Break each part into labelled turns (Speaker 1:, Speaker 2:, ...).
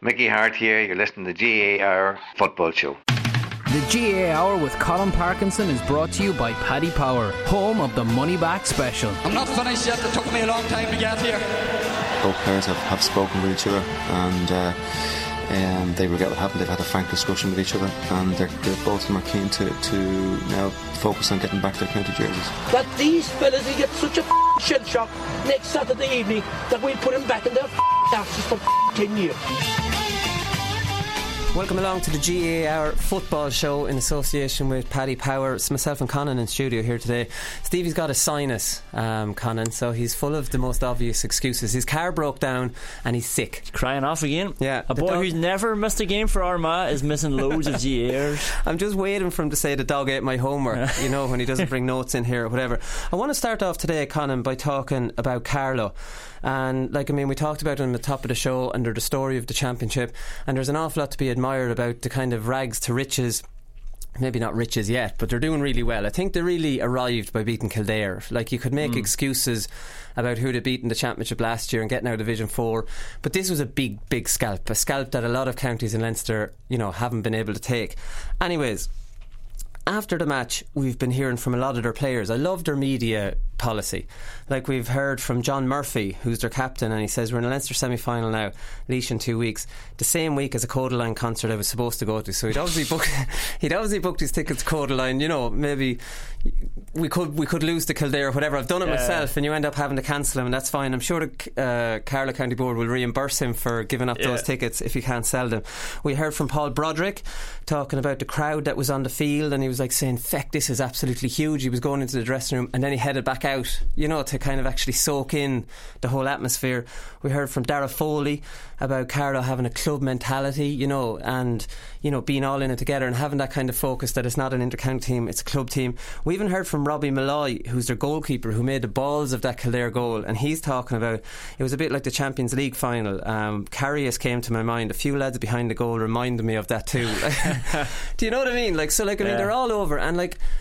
Speaker 1: Mickey Hart here, you're listening to the GAA Hour Football Show.
Speaker 2: The GAA Hour with Colin Parkinson is brought to you by Paddy Power, home of the Money Back Special.
Speaker 3: I'm not finished yet, it took me a long time to get here.
Speaker 4: Both players have spoken with each other, and they regret what happened. They've had a frank discussion with each other, and they're both of them are keen to now focus on getting back their county jerseys.
Speaker 5: That these fellas will get such a shell shock next Saturday evening that we'll put them back in their asses for 10 years.
Speaker 6: Welcome along to the GAA Hour Football Show in association with Paddy Power. It's myself and Conan in studio here today. Stevie's got a sinus, Conan, so he's full of the most obvious excuses. His car broke down and he's sick.
Speaker 7: Crying off again.
Speaker 6: Yeah,
Speaker 7: a boy who's never missed a game for Armagh is missing loads of GAAers.
Speaker 6: I'm just waiting for him to say the dog ate my homework, you know, when he doesn't bring notes in here or whatever. I want to start off today, Conan, by talking about Carlow. And we talked about it on the top of the show under the story of the championship, and there's an awful lot to be admired about the kind of rags to riches. Maybe not riches yet, but they're doing really well. I think they really arrived by beating Kildare. Like, you could make excuses about who they beat in the championship last year and getting out of Division 4, but this was a big scalp, a scalp that a lot of counties in Leinster, haven't been able to take. Anyways, after the match, we've been hearing from a lot of their players. I love their media policy. Like, we've heard from John Murphy, who's their captain, and he says, we're in a Leinster semi-final now, Laois in 2 weeks, the same week as a Codaline concert I was supposed to go to. So he'd obviously booked his tickets to Codaline. Maybe we could lose to Kildare or whatever. I've done it myself, and you end up having to cancel him, and that's fine. I'm sure the Carlow County Board will reimburse him for giving up those tickets if he can't sell them. We heard from Paul Broderick talking about the crowd that was on the field, and he was like saying, feck, this is absolutely huge. He was going into the dressing room and then he headed back out, to kind of actually soak in the whole atmosphere. We heard from Dara Foley about Carlow having a club mentality, and being all in it together and having that kind of focus that it's not an inter-county team, it's a club team. We even heard from Robbie Malloy, who's their goalkeeper, who made the balls of that Kildare goal, and he's talking about it was a bit like the Champions League final. Carrius came to my mind. A few lads behind the goal reminded me of that too. Do you know what I mean? They're all over, and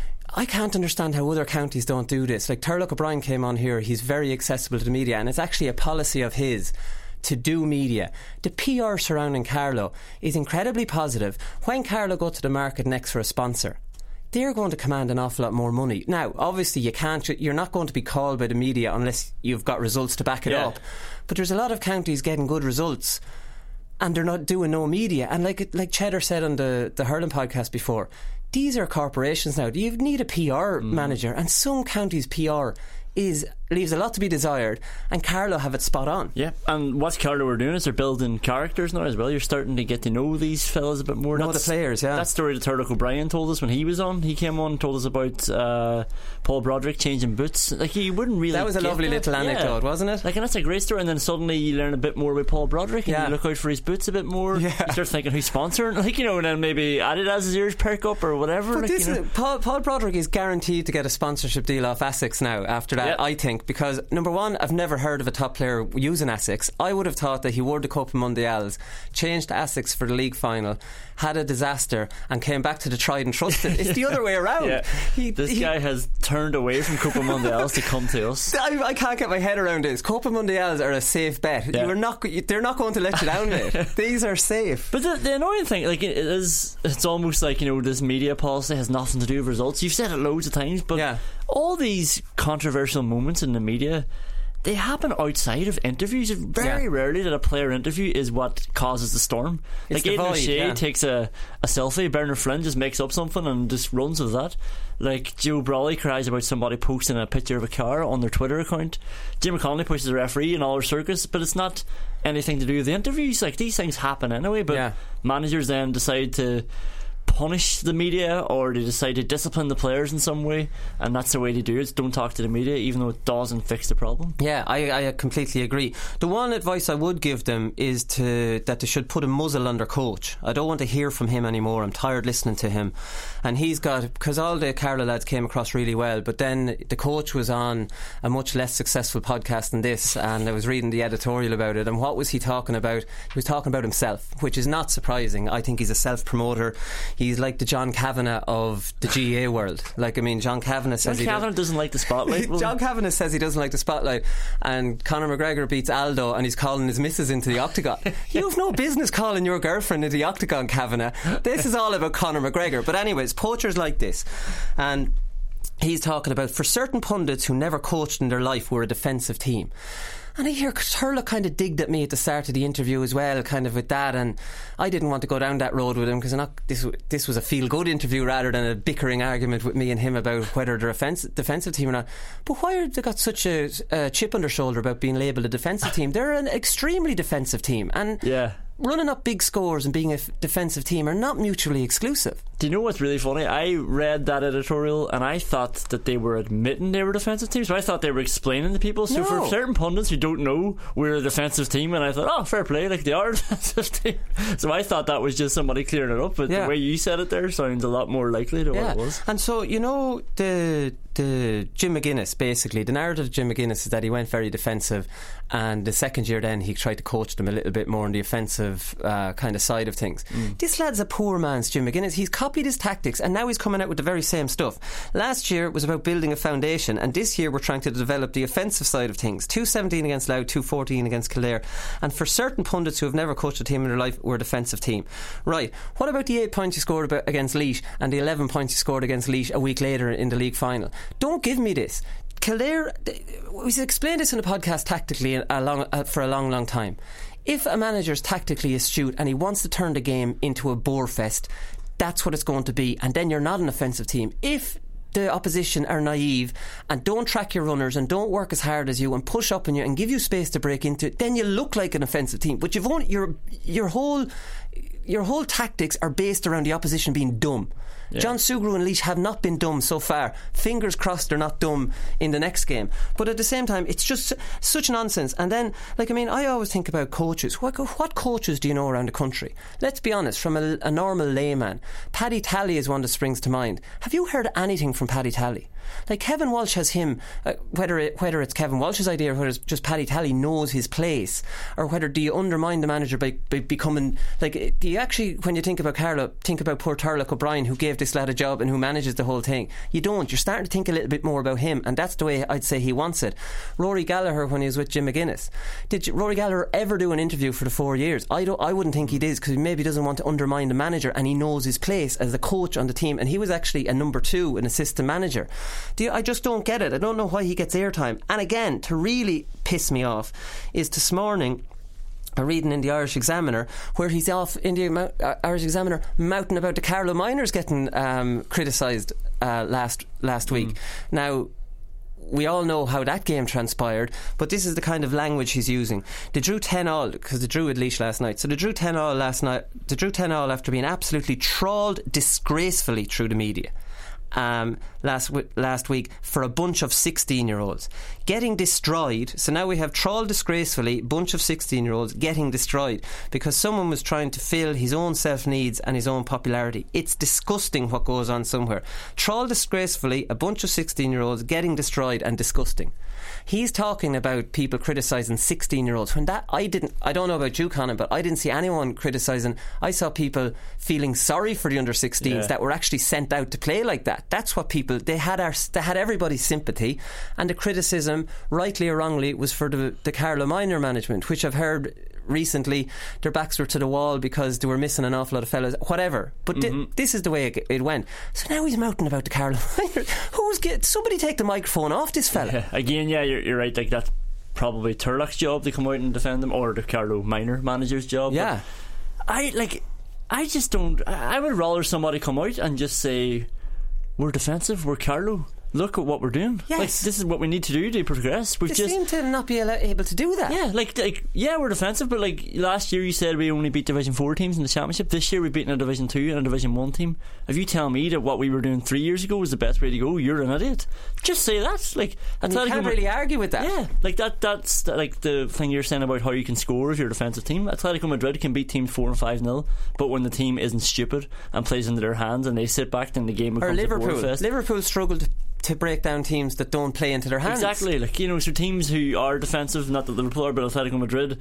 Speaker 6: I can't understand how other counties don't do this. Like, Turlough O'Brien came on here, he's very accessible to the media, and it's actually a policy of his to do media. The PR surrounding Carlow is incredibly positive. When Carlow go to the market next for a sponsor, they're going to command an awful lot more money. Now, obviously, you're not going to be called by the media unless you've got results to back it up. But there's a lot of counties getting good results and they're not doing no media. And like Cheddar said on the Hurling podcast before, these are corporations now. You need a PR manager, and some counties' PR leaves a lot to be desired, and Carlow have it spot on. Yeah,
Speaker 7: and what Carlow are doing is they're building characters now as well. You're starting to get to know these fellas a bit more.
Speaker 6: Know the players, yeah. That
Speaker 7: story that Turlough O'Brien told us when he was on. He came on and told us about Paul Broderick changing boots. Like, you wouldn't really.
Speaker 6: That was a lovely little anecdote, wasn't it?
Speaker 7: Like, and that's a great story. And then suddenly you learn a bit more about Paul Broderick, and you look out for his boots a bit more. You start thinking who's sponsoring, and then maybe Adidas' ears perk up or whatever.
Speaker 6: But Paul Broderick is guaranteed to get a sponsorship deal off ASICS now after that, I think, because number one, I've never heard of a top player using ASICS. I would have thought that he wore the Copa Mundials, changed to ASICS for the league final, had a disaster, and came back to the tried and trusted. It's the other way around.
Speaker 7: This guy has turned away from Copa Mundials to come to us.
Speaker 6: I can't get my head around this. Copa Mundials are a safe bet. They're not going to let you down, mate. These are safe.
Speaker 7: But the annoying thing, it's almost like, this media policy has nothing to do with results. You've said it loads of times, but all these controversial moments in the media, they happen outside of interviews. Very rarely that a player interview is what causes the storm.
Speaker 6: It's
Speaker 7: like Aidan O'Shea takes a selfie, Bernard Flynn just makes up something and just runs with that. Like, Joe Brawley cries about somebody posting a picture of a car on their Twitter account. Jim McConnelly pushes a referee in all their circus, but it's not anything to do with the interviews. Like, these things happen anyway, but managers then decide to punish the media, or they decide to discipline the players in some way, and that's the way to do it. Don't talk to the media, even though it doesn't fix the problem.
Speaker 6: Yeah, I completely agree. The one advice I would give them is that they should put a muzzle on their coach. I don't want to hear from him anymore. I'm tired listening to him. And he's got, because all the Carlow lads came across really well, but then the coach was on a much less successful podcast than this, and I was reading the editorial about it, and what was he talking about? He was talking about himself, which is not surprising. I think he's a self-promoter. he's like the John Kavanagh of the GAA world. Like, I mean, John Kavanagh says
Speaker 7: John Kavanagh doesn't like the spotlight.
Speaker 6: John Kavanagh says he doesn't like the spotlight, and Conor McGregor beats Aldo and he's calling his missus into the octagon. You've no business calling your girlfriend into the octagon, Kavanagh. This is all about Conor McGregor. But anyways, poachers like this. And he's talking about, for certain pundits who never coached in their life, we're a defensive team. And I hear Turlough kind of digged at me at the start of the interview as well, kind of with that, and I didn't want to go down that road with him because this was a feel-good interview rather than a bickering argument with me and him about whether they're a defensive team or not. But why have they got such a chip on their shoulder about being labelled a defensive team? They're an extremely defensive team, and running up big scores and being a defensive team are not mutually exclusive.
Speaker 7: Do you know what's really funny? I read that editorial and I thought that they were admitting they were a defensive team, so I thought they were explaining to people. So for certain pundits who don't know, we're a defensive team, and I thought, oh, fair play, like they are a defensive team. So I thought that was just somebody clearing it up, but the way you said it there sounds a lot more likely to what it was.
Speaker 6: And so, you know, the Jim McGuinness, basically the narrative of Jim McGuinness is that he went very defensive, and the second year then he tried to coach them a little bit more on the offensive kind of side of things. This lad's a poor man's Jim McGuinness. He's copied his tactics and now he's coming out with the very same stuff. Last year was about building a foundation, and this year we're trying to develop the offensive side of things. 2-17 against Louth, 2-14 against Kildare, and for certain pundits who have never coached a team in their life, we're a defensive team. Right, what about the 8 points you scored against Laois and the 11 points you scored against Laois a week later in the league final? Don't give me this. Kildare, we've explained this in the podcast tactically for a long time. If a manager's tactically astute and he wants to turn the game into a bore fest, that's what it's going to be, and then you're not an offensive team. If the opposition are naive and don't track your runners and don't work as hard as you and push up on you and give you space to break into it, then you look like an offensive team. But you've only your whole tactics are based around the opposition being dumb. John Sugrue and Laois have not been dumb so far. Fingers crossed they're not dumb in the next game. But at the same time, it's just such nonsense. And then, like, I mean, I always think about coaches. What coaches do you know around the country? Let's be honest, from a normal layman, Paddy Talley is one that springs to mind. Have you heard anything from Paddy Talley? Like, Kevin Walsh has him, whether it's Kevin Walsh's idea or whether it's just Paddy Talley knows his place, or whether do you undermine the manager by becoming, like, do you actually, when you think about Carlow, think about poor Turlough O'Brien who gave this lad a job and who manages the whole thing? You don't. You're starting to think a little bit more about him, and that's the way I'd say he wants it. Rory Gallagher, when he was with Jim McGuinness, did Rory Gallagher ever do an interview for the 4 years? I wouldn't think he did, because he maybe doesn't want to undermine the manager, and he knows his place as the coach on the team, and he was actually a number 2, an assistant manager. I just don't get it. I don't know why he gets airtime. And again, to really piss me off is this morning a reading in the Irish Examiner where he's off in the Irish Examiner mouting about the Carlow Miners getting criticised last week. Now, we all know how that game transpired, but this is the kind of language he's using. They drew 10-all because they drew with Laois last night. So they drew 10-all last night. They drew 10-all after being absolutely trawled disgracefully through the media last week for a bunch of 16-year-olds getting destroyed. So now we have trawled disgracefully, bunch of 16-year-olds getting destroyed because someone was trying to fill his own self-needs and his own popularity. It's disgusting what goes on somewhere. Trawled disgracefully, a bunch of 16-year-olds getting destroyed, and disgusting. He's talking about people criticising 16-year-olds when that I don't know about you, Conan, but I didn't see anyone criticising. I saw people feeling sorry for the under 16s that were actually sent out to play like that. That's what people, they had everybody's sympathy, and the criticism, rightly or wrongly, was for the Carlow Minor management, which I've heard recently their backs were to the wall because they were missing an awful lot of fellas, whatever. But this is the way it went. So now he's mouting about the Carlow Miners. Somebody take the microphone off this fella.
Speaker 7: Again, you're right. Like, that's probably Turlough's job to come out and defend them, or the Carlow Minor manager's job.
Speaker 6: Yeah,
Speaker 7: but I just don't. I would rather somebody come out and just say, we're defensive, we're Carlow, look at what we're doing.
Speaker 6: Yes.
Speaker 7: Like, this is what we need to do to progress.
Speaker 6: They seem to not be able to do that.
Speaker 7: Yeah, we're defensive, but like last year you said we only beat Division 4 teams in the Championship. This year we've beaten a Division 2 and a Division 1 team. If you tell me that what we were doing 3 years ago was the best way to go, you're an idiot. Just say that. Like,
Speaker 6: and you can't really argue with that.
Speaker 7: Yeah, like that's like the thing you're saying about how you can score if you're a defensive team. Atletico Madrid can beat teams 4 and 5-0, but when the team isn't stupid and plays into their hands and they sit back, then the game becomes a bore fest.
Speaker 6: Liverpool struggled to break down teams that don't play into their hands.
Speaker 7: Exactly. Like, so teams who are defensive, not that Liverpool are, but Atletico Madrid,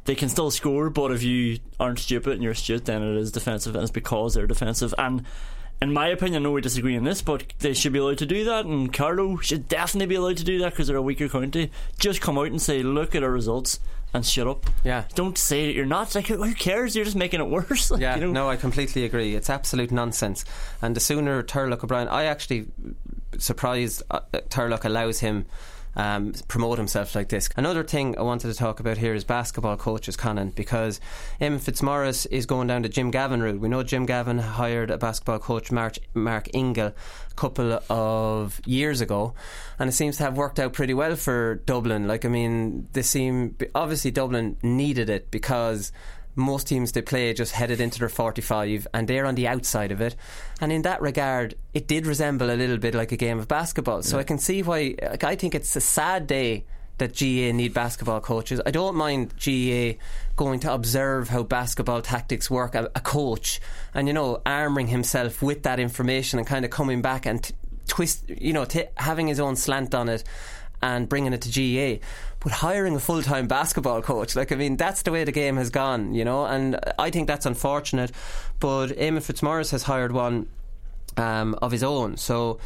Speaker 7: they can still score, but if you aren't stupid and you're astute, then it is defensive, and it's because they're defensive. And in my opinion, I know we disagree on this, but they should be allowed to do that, and Carlow should definitely be allowed to do that because they're a weaker county. Just come out and say, look at our results and shut up.
Speaker 6: Yeah.
Speaker 7: Don't say that you're not. Like, who cares? You're just making it worse. Like,
Speaker 6: Yeah,
Speaker 7: you know?
Speaker 6: no, I completely agree. It's absolute nonsense. And the sooner Turlough O'Brien, I actually surprised Turlough allows him promote himself like this. Another thing I wanted to talk about here is basketball coaches, Conan, because Eamon Fitzmaurice is going down the Jim Gavin route. We know Jim Gavin hired a basketball coach, Mark Ingle, a couple of years ago, and it seems to have worked out pretty well for Dublin. Like, I mean, obviously Dublin needed it because most teams they play just headed into their 45 and they're on the outside of it, and in that regard it did resemble a little bit like a game of basketball. So I can see why, like, I think it's a sad day that GAA need basketball coaches. I don't mind GAA going to observe how basketball tactics work, a coach, and, you know, armouring himself with that information and kind of coming back and twist, you know, having his own slant on it and bringing it to GAA. But hiring a full-time basketball coach, like, I mean, that's the way the game has gone, you know, and I think that's unfortunate. But Eamon Fitzmaurice has hired one of his own, so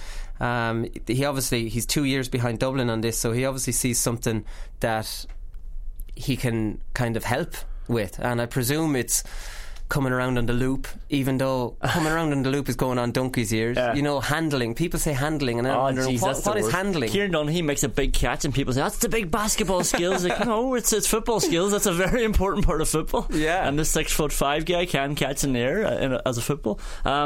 Speaker 6: he's 2 years behind Dublin on this, so he obviously sees something that he can kind of help with, and I presume it's coming around on the loop, even though coming around on the loop is going on donkey's years. You know, handling. People say handling, and I'm wondering, what is handling?
Speaker 7: Kieran Donaghy makes a big catch and people say that's the big basketball skills. Like, no, it's football skills. That's a very important part of football. Yeah. And this 6'5" guy can catch in the air as a football.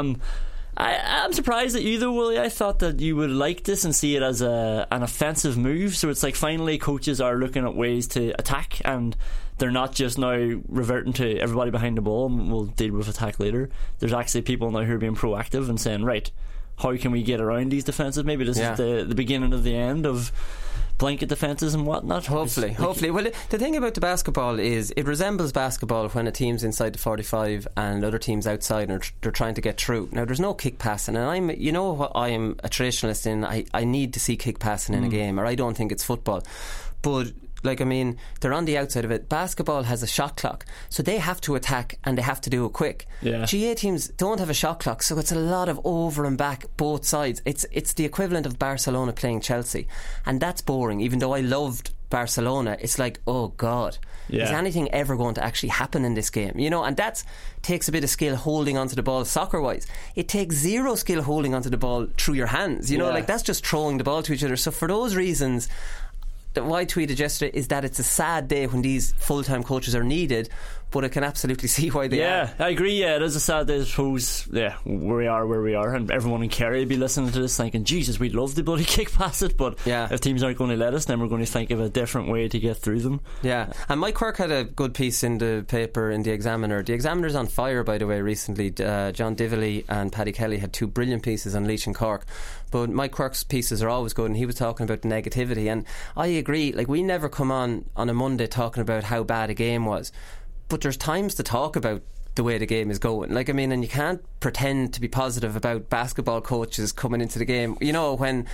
Speaker 7: I'm surprised at you though, Willie. I thought that you would like this and see it as an offensive move. So it's like finally coaches are looking at ways to attack, and they're not just now reverting to everybody behind the ball and we'll deal with attack later. There's actually people now who are being proactive and saying, right, how can we get around these defences? Maybe this is the beginning of the end of blanket defences and whatnot. Hopefully. Well,
Speaker 6: the thing about the basketball is it resembles basketball when a team's inside the 45 and other teams outside and they're trying to get through. Now, there's no kick passing, and I'm a traditionalist in I need to see kick passing in a game, or I don't think it's football. But, like, I mean, they're on the outside of it. Basketball has a shot clock, so they have to attack and they have to do it quick. GAA teams don't have a shot clock, so it's a lot of over and back both sides. It's the equivalent of Barcelona playing Chelsea, and that's boring. Even though I loved Barcelona, it's like, oh God, is anything ever going to actually happen in this game? You know, and that takes a bit of skill holding onto the ball soccer wise. It takes zero skill holding onto the ball through your hands, you know, like that's just throwing the ball to each other. So for those reasons, what I tweeted yesterday is that it's a sad day when these full-time coaches are needed, but I can absolutely see why they are.
Speaker 7: Yeah, I agree. Yeah, it is a sad day, I suppose. Yeah, where we are, and everyone in Kerry will be listening to this thinking, Jesus, we'd love the bloody kick past it, but if teams aren't going to let us, then we're going to think of a different way to get through them. Yeah,
Speaker 6: and Mike Quirk had a good piece in the paper in the Examiner. The Examiner's on fire, by the way, recently. John Dively and Paddy Kelly had two brilliant pieces on Laois and Cork, but Mike Quirk's pieces are always good, and he was talking about the negativity, and I agree. Like, we never come on a Monday talking about how bad a game was, but there's times to talk about the way the game is going. Like, I mean, and you can't pretend to be positive about basketball coaches coming into the game, you know, when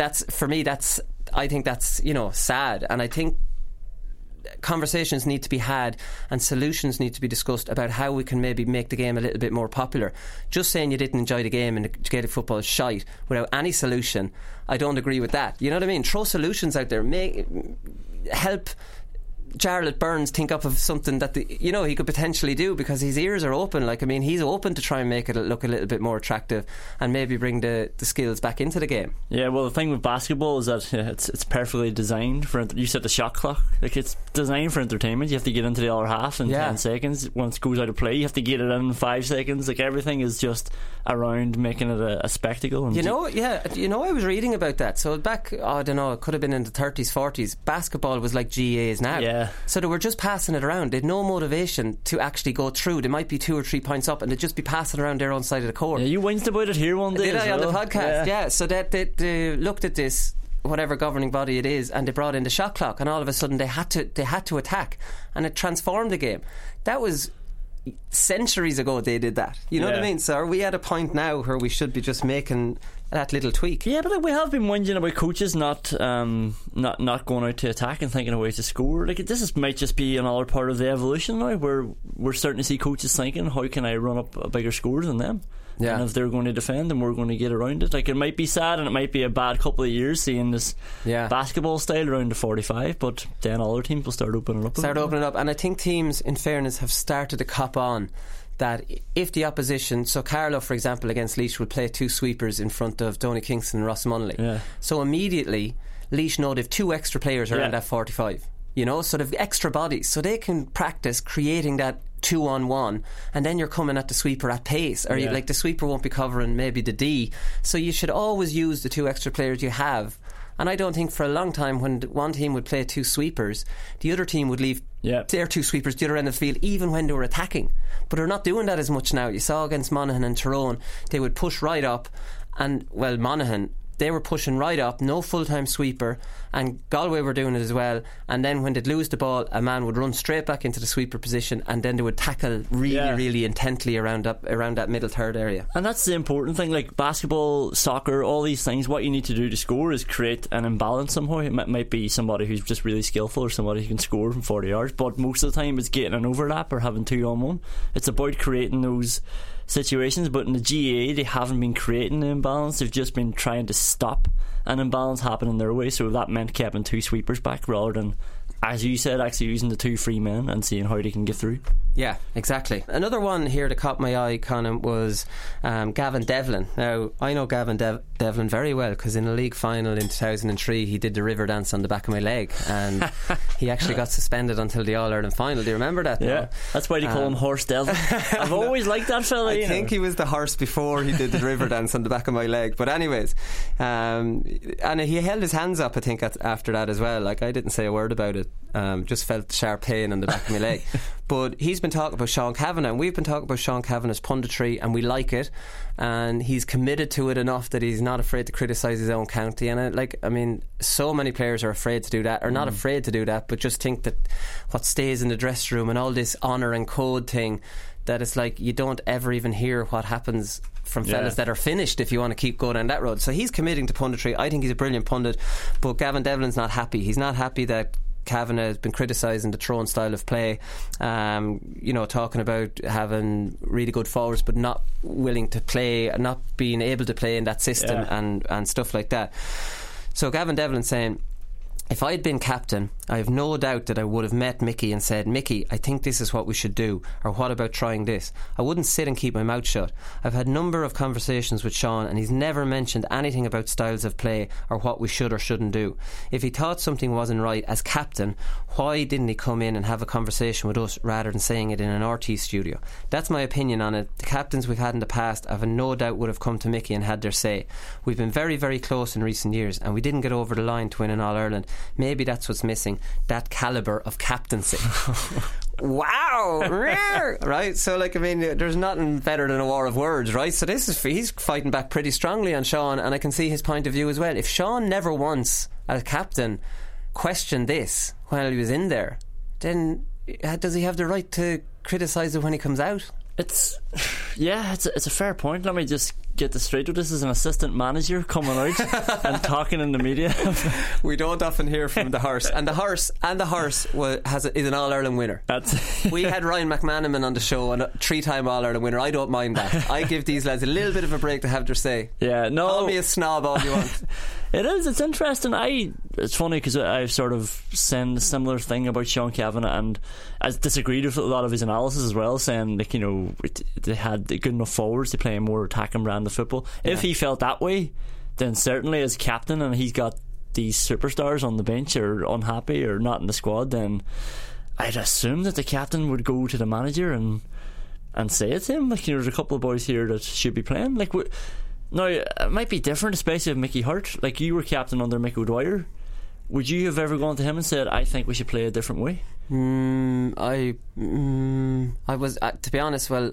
Speaker 6: I think that's, you know, sad. And I think conversations need to be had and solutions need to be discussed about how we can maybe make the game a little bit more popular. Just saying you didn't enjoy the game and the Gaelic football is shite without any solution, I don't agree with that. You know what I mean? Throw solutions out there. Help Jarlath Burns think up of something that he could potentially do, because his ears are open. Like, I mean, he's open to try and make it look a little bit more attractive and maybe bring the skills back into the game.
Speaker 7: Yeah, well, the thing with basketball is that it's perfectly designed for. You said the shot clock, like, it's designed for entertainment. You have to get into the other half in 10 seconds. Once it goes out of play, you have to get it in 5 seconds. Like, everything is just around making it a spectacle. And
Speaker 6: I was reading about that. So back, I don't know, it could have been in the 30s, 40s. Basketball was like GAA is now.
Speaker 7: Yeah.
Speaker 6: So they were just passing it around. They had no motivation to actually go through. They might be 2 or 3 points up and they'd just be passing around their own side of the court.
Speaker 7: Yeah, you whinged about it here one day.
Speaker 6: Did I on the podcast? Yeah. So they looked at this, whatever governing body it is, and they brought in the shot clock, and all of a sudden they had to attack, and it transformed the game. That was centuries ago they did that. You know what I mean? So are we at a point now where we should be just making that little tweak.
Speaker 7: Yeah, but like, we have been whinging about coaches not going out to attack and thinking of ways to score. Like, might just be another part of the evolution now, where we're starting to see coaches thinking, how can I run up a bigger score than them?
Speaker 6: Yeah.
Speaker 7: And if they're going to defend, then we're going to get around it. Like, it might be sad and it might be a bad couple of years seeing this basketball style around the 45, but then other teams will start opening up.
Speaker 6: And I think teams, in fairness, have started to cop on that if the opposition, so Carlow, for example, against Laois would play 2 sweepers in front of Donny Kingston and Ross Munnelly. Yeah. So immediately Laois know they've 2 extra players around that 45. You know, so they've extra bodies, so they can practice creating that 2-on-1, and then you're coming at the sweeper at pace, or like the sweeper won't be covering maybe the D, so you should always use the 2 extra players you have. And I don't think for a long time when one team would play 2 sweepers, the other team would leave their 2 sweepers the other end of the field even when they were attacking. But they're not doing that as much now. You saw against Monaghan and Tyrone, they would push right up, and well, Monaghan, they were pushing right up, no full-time sweeper, and Galway were doing it as well. And then when they'd lose the ball, a man would run straight back into the sweeper position, and then they would tackle really intently around that middle third area.
Speaker 7: And that's the important thing. Like basketball, soccer, all these things, what you need to do to score is create an imbalance somehow. It might be somebody who's just really skillful or somebody who can score from 40 yards, but most of the time it's getting an overlap or having 2-on-1. It's about creating those situations, but in the GAA they haven't been creating an imbalance. They've just been trying to stop an imbalance happening their way, so that meant keeping 2 sweepers back rather than, as you said, actually using the 2 free men and seeing how they can get through.
Speaker 6: Yeah, exactly. Another one here that caught my eye, Conan, was Gavin Devlin. Now, I know Gavin Devlin very well because in a league final in 2003 he did the river dance on the back of my leg, and he actually got suspended until the All-Ireland final. Do you remember that?
Speaker 7: Yeah,
Speaker 6: no?
Speaker 7: That's why they call him Horse Devlin. I've always liked that fella.
Speaker 6: I think he was the horse before he did the river dance on the back of my leg. But anyways, and he held his hands up, I think, after that as well. Like, I didn't say a word about it. Just felt sharp pain on the back of my leg. But he's been talking about Sean Kavanagh, and we've been talking about Sean Kavanagh's punditry, and we like it, and he's committed to it enough that he's not afraid to criticise his own county. And so many players are afraid to do that, or not afraid to do that, but just think that what stays in the dressing room and all this honour and code thing, that it's like you don't ever even hear what happens from fellas that are finished if you want to keep going down that road. So he's committing to punditry. I think he's a brilliant pundit, but Gavin Devlin's not happy. He's not happy that Kavanagh has been criticising the Tyrone style of play, talking about having really good forwards but not willing to play, not being able to play in that system and stuff like that. So Gavin Devlin's saying, if I had been captain, I have no doubt that I would have met Mickey and said, Mickey, I think this is what we should do, or what about trying this? I wouldn't sit and keep my mouth shut. I've had a number of conversations with Sean, and he's never mentioned anything about styles of play or what we should or shouldn't do. If he thought something wasn't right as captain, why didn't he come in and have a conversation with us rather than saying it in an RT studio? That's my opinion on it. The captains we've had in the past, I've no doubt would have come to Mickey and had their say. We've been very, very close in recent years, and we didn't get over the line to win an All-Ireland. Maybe that's what's missing, that calibre of captaincy. Wow. Right, so there's nothing better than a war of words, right? So he's fighting back pretty strongly on Sean, and I can see his point of view as well. If Sean never once as captain questioned this while he was in there, then does he have the right to criticise it when he comes out?
Speaker 7: It's a fair point. Let me just get this straight. This is an assistant manager coming out and talking in the media.
Speaker 6: We don't often hear from the horse, and the horse is an All-Ireland winner. We had Ryan McManaman on the show, and a 3-time All-Ireland winner. I don't mind that. I give these lads a little bit of a break to have their say. Call me a snob all you want.
Speaker 7: It is. It's interesting. It's funny because I've sort of said a similar thing about Sean Kavanagh, and I disagreed with a lot of his analysis as well, saying they had good enough forwards to play a more attacking brand of football. If he felt that way, then certainly as captain, and he's got these superstars on the bench or unhappy or not in the squad, then I'd assume that the captain would go to the manager and say it to him. There's a couple of boys here that should be playing. Now, it might be different, especially if Mickey hurt. Like, you were captain under Mick O'Dwyer. Would you have ever gone to him and said, I think we should play a different way?
Speaker 6: I was, to be honest,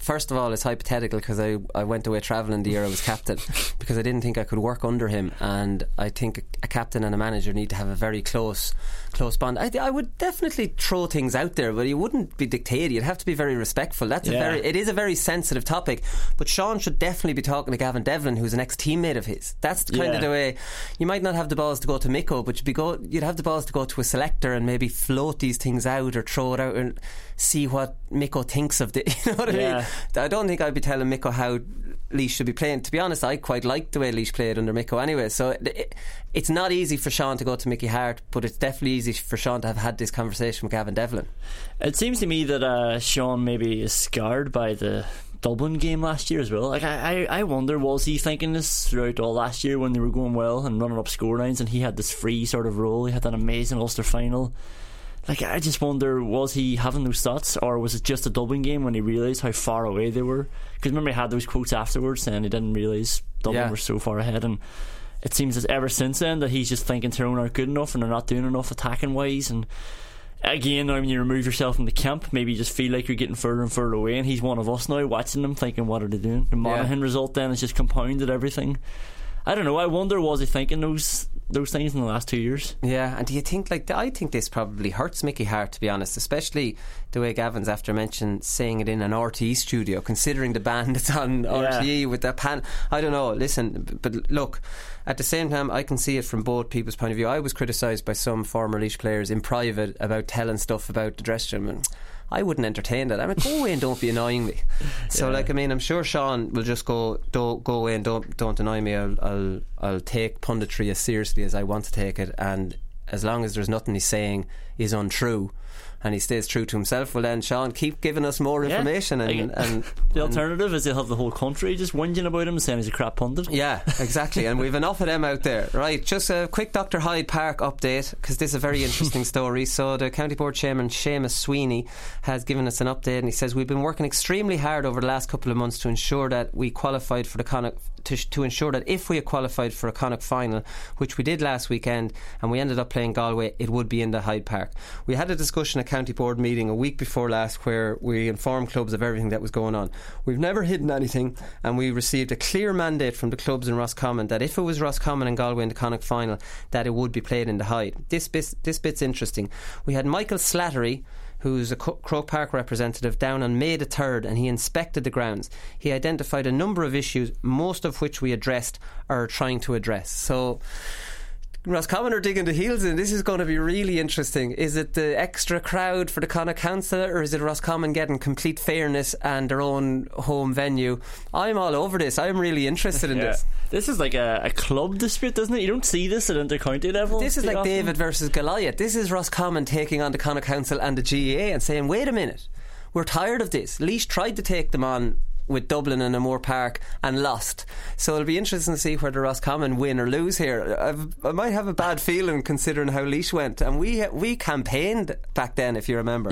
Speaker 6: first of all, it's hypothetical because I went away travelling the year I was captain because I didn't think I could work under him, and I think a captain and a manager need to have a very close bond. I would definitely throw things out there, but you wouldn't be dictated. You'd have to be very respectful. It is a very sensitive topic, but Sean should definitely be talking to Gavin Devlin, who's an ex-teammate of his. That's kind of the way. You might not have the balls to go to Micko, but you'd have the balls to go to a selector and maybe float these things out or throw it out and see what Micko thinks of it. You know what I mean? I don't think I'd be telling Micko how Laois should be playing. To be honest, I quite liked the way Laois played under Micko anyway, so it's not easy for Sean to go to Mickey Hart, but it's definitely easy for Sean to have had this conversation with Gavin Devlin. It
Speaker 7: seems to me that Sean maybe is scarred by the Dublin game last year as well. Like I wonder, was he thinking this throughout all last year when they were going well and running up scorelines, and he had this free sort of role? He had that amazing Ulster final. Like, I just wonder, was he having those thoughts, or was it just a Dublin game when he realised how far away they were? Because remember, he had those quotes afterwards saying he didn't realise Dublin were so far ahead, and it seems as ever since then that he's just thinking Tyrone aren't good enough and they're not doing enough attacking wise. And again, now when you remove yourself from the camp, maybe you just feel like you're getting further and further away, and he's one of us now watching them thinking, what are they doing? The Monaghan result then has just compounded everything. I don't know, I wonder, was he thinking those things in the last 2 years?
Speaker 6: Yeah, and do you think, I think this probably hurts Mickey Hart, to be honest, especially the way Gavin's after mentioned saying it in an RTE studio, considering the band that's on RTE with that pan. I don't know, listen, but look, at the same time, I can see it from both people's point of view. I was criticised by some former Laois players in private about telling stuff about the dressing room, and I wouldn't entertain that. I mean, go away and don't be annoying me. So, I'm sure Sean will just go away and don't annoy me. I'll take punditry as seriously as I want to take it, and as long as there's nothing he's saying is untrue and he stays true to himself, well then, Sean, keep giving us more information. And
Speaker 7: the alternative is they'll have the whole country just whinging about him and saying he's a crap pundit.
Speaker 6: Yeah, exactly. And we've enough of them out there. Right, just a quick Dr. Hyde Park update, because this is a very interesting story. So the County Board Chairman Seamus Sweeney has given us an update, and he says, we've been working extremely hard over the last couple of months to ensure that we qualified for the Connacht, to ensure that if we had qualified for a Connacht final, which we did last weekend, and we ended up playing Galway, it would be in the Hyde Park. We had a discussion at County Board meeting a week before last where we informed clubs of everything that was going on. We've never hidden anything, and we received a clear mandate from the clubs in Roscommon that if it was Roscommon and Galway in the Connacht final, that it would be played in the Hyde. This bit's interesting. We had Michael Slattery, who's a Croke Park representative, down on May the 3rd, and he inspected the grounds. He identified a number of issues, most of which we addressed or are trying to address. So Roscommon are digging the heels in. This is going to be really interesting. Is it the extra crowd for the Connacht Council, or is it Roscommon getting complete fairness and their own home venue? I'm all over this. I'm really interested in this.
Speaker 7: This is like a club dispute, doesn't it? You don't see this at inter-county level.
Speaker 6: This is like often. David versus Goliath. This is Roscommon taking on the Connacht Council and the GAA and saying, wait a minute, we're tired of this. Laois tried to take them on with Dublin and O'Moore Park and lost, so it'll be interesting to see whether Roscommon win or lose here. I might have a bad feeling considering how Laois went, and we campaigned back then, if you remember.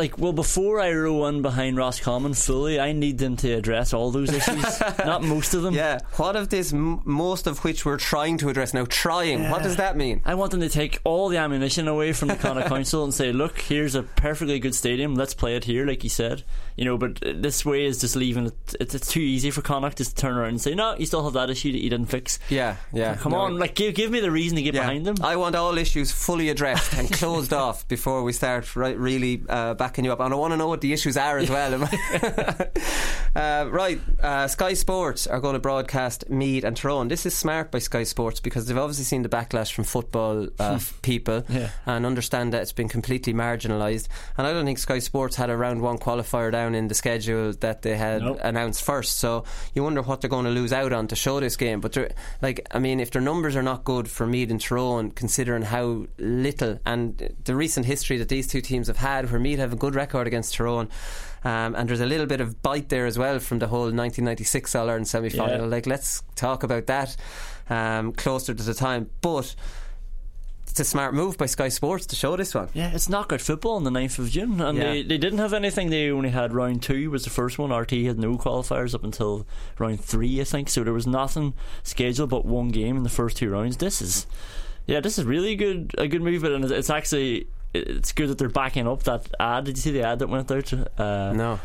Speaker 7: Before I row in behind Roscommon fully, I need them to address all those issues. Not most of them.
Speaker 6: What of this most of which we're trying to address now? What does that mean?
Speaker 7: I want them to take all the ammunition away from the Connacht Council and say, look, here's a perfectly good stadium, let's play it here, like you said. But this way is just leaving it. It's too easy for Connacht to turn around and say, no, you still have that issue that you didn't fix. Come on, give me the reason to get behind them.
Speaker 6: I want all issues fully addressed and closed off before we start really backing you up, and I want to know what the issues are as well. Sky Sports are going to broadcast Meath and Tyrone. This is smart by Sky Sports because they've obviously seen the backlash from football people and understand that it's been completely marginalised, and I don't think Sky Sports had a round one qualifier down in the schedule that they had announced first, so you wonder what they're going to lose out on to show this game. But if their numbers are not good for Meath and Tyrone, considering how little and the recent history that these two teams have had, where Meath have a good record against Tyrone, and there's a little bit of bite there as well from the whole 1996 All-Ireland semi-final. Let's talk about that closer to the time, but it's a smart move by Sky Sports to show this one.
Speaker 7: Yeah, it's knockout football on the 9th of June, and they didn't have anything. They only had round 2 was the first one. RT had no qualifiers up until round 3, I think, so there was nothing scheduled but one game in the first 2 rounds. This is really a good move, and it's good that they're backing up that ad. Did you see the ad that went out?
Speaker 6: No.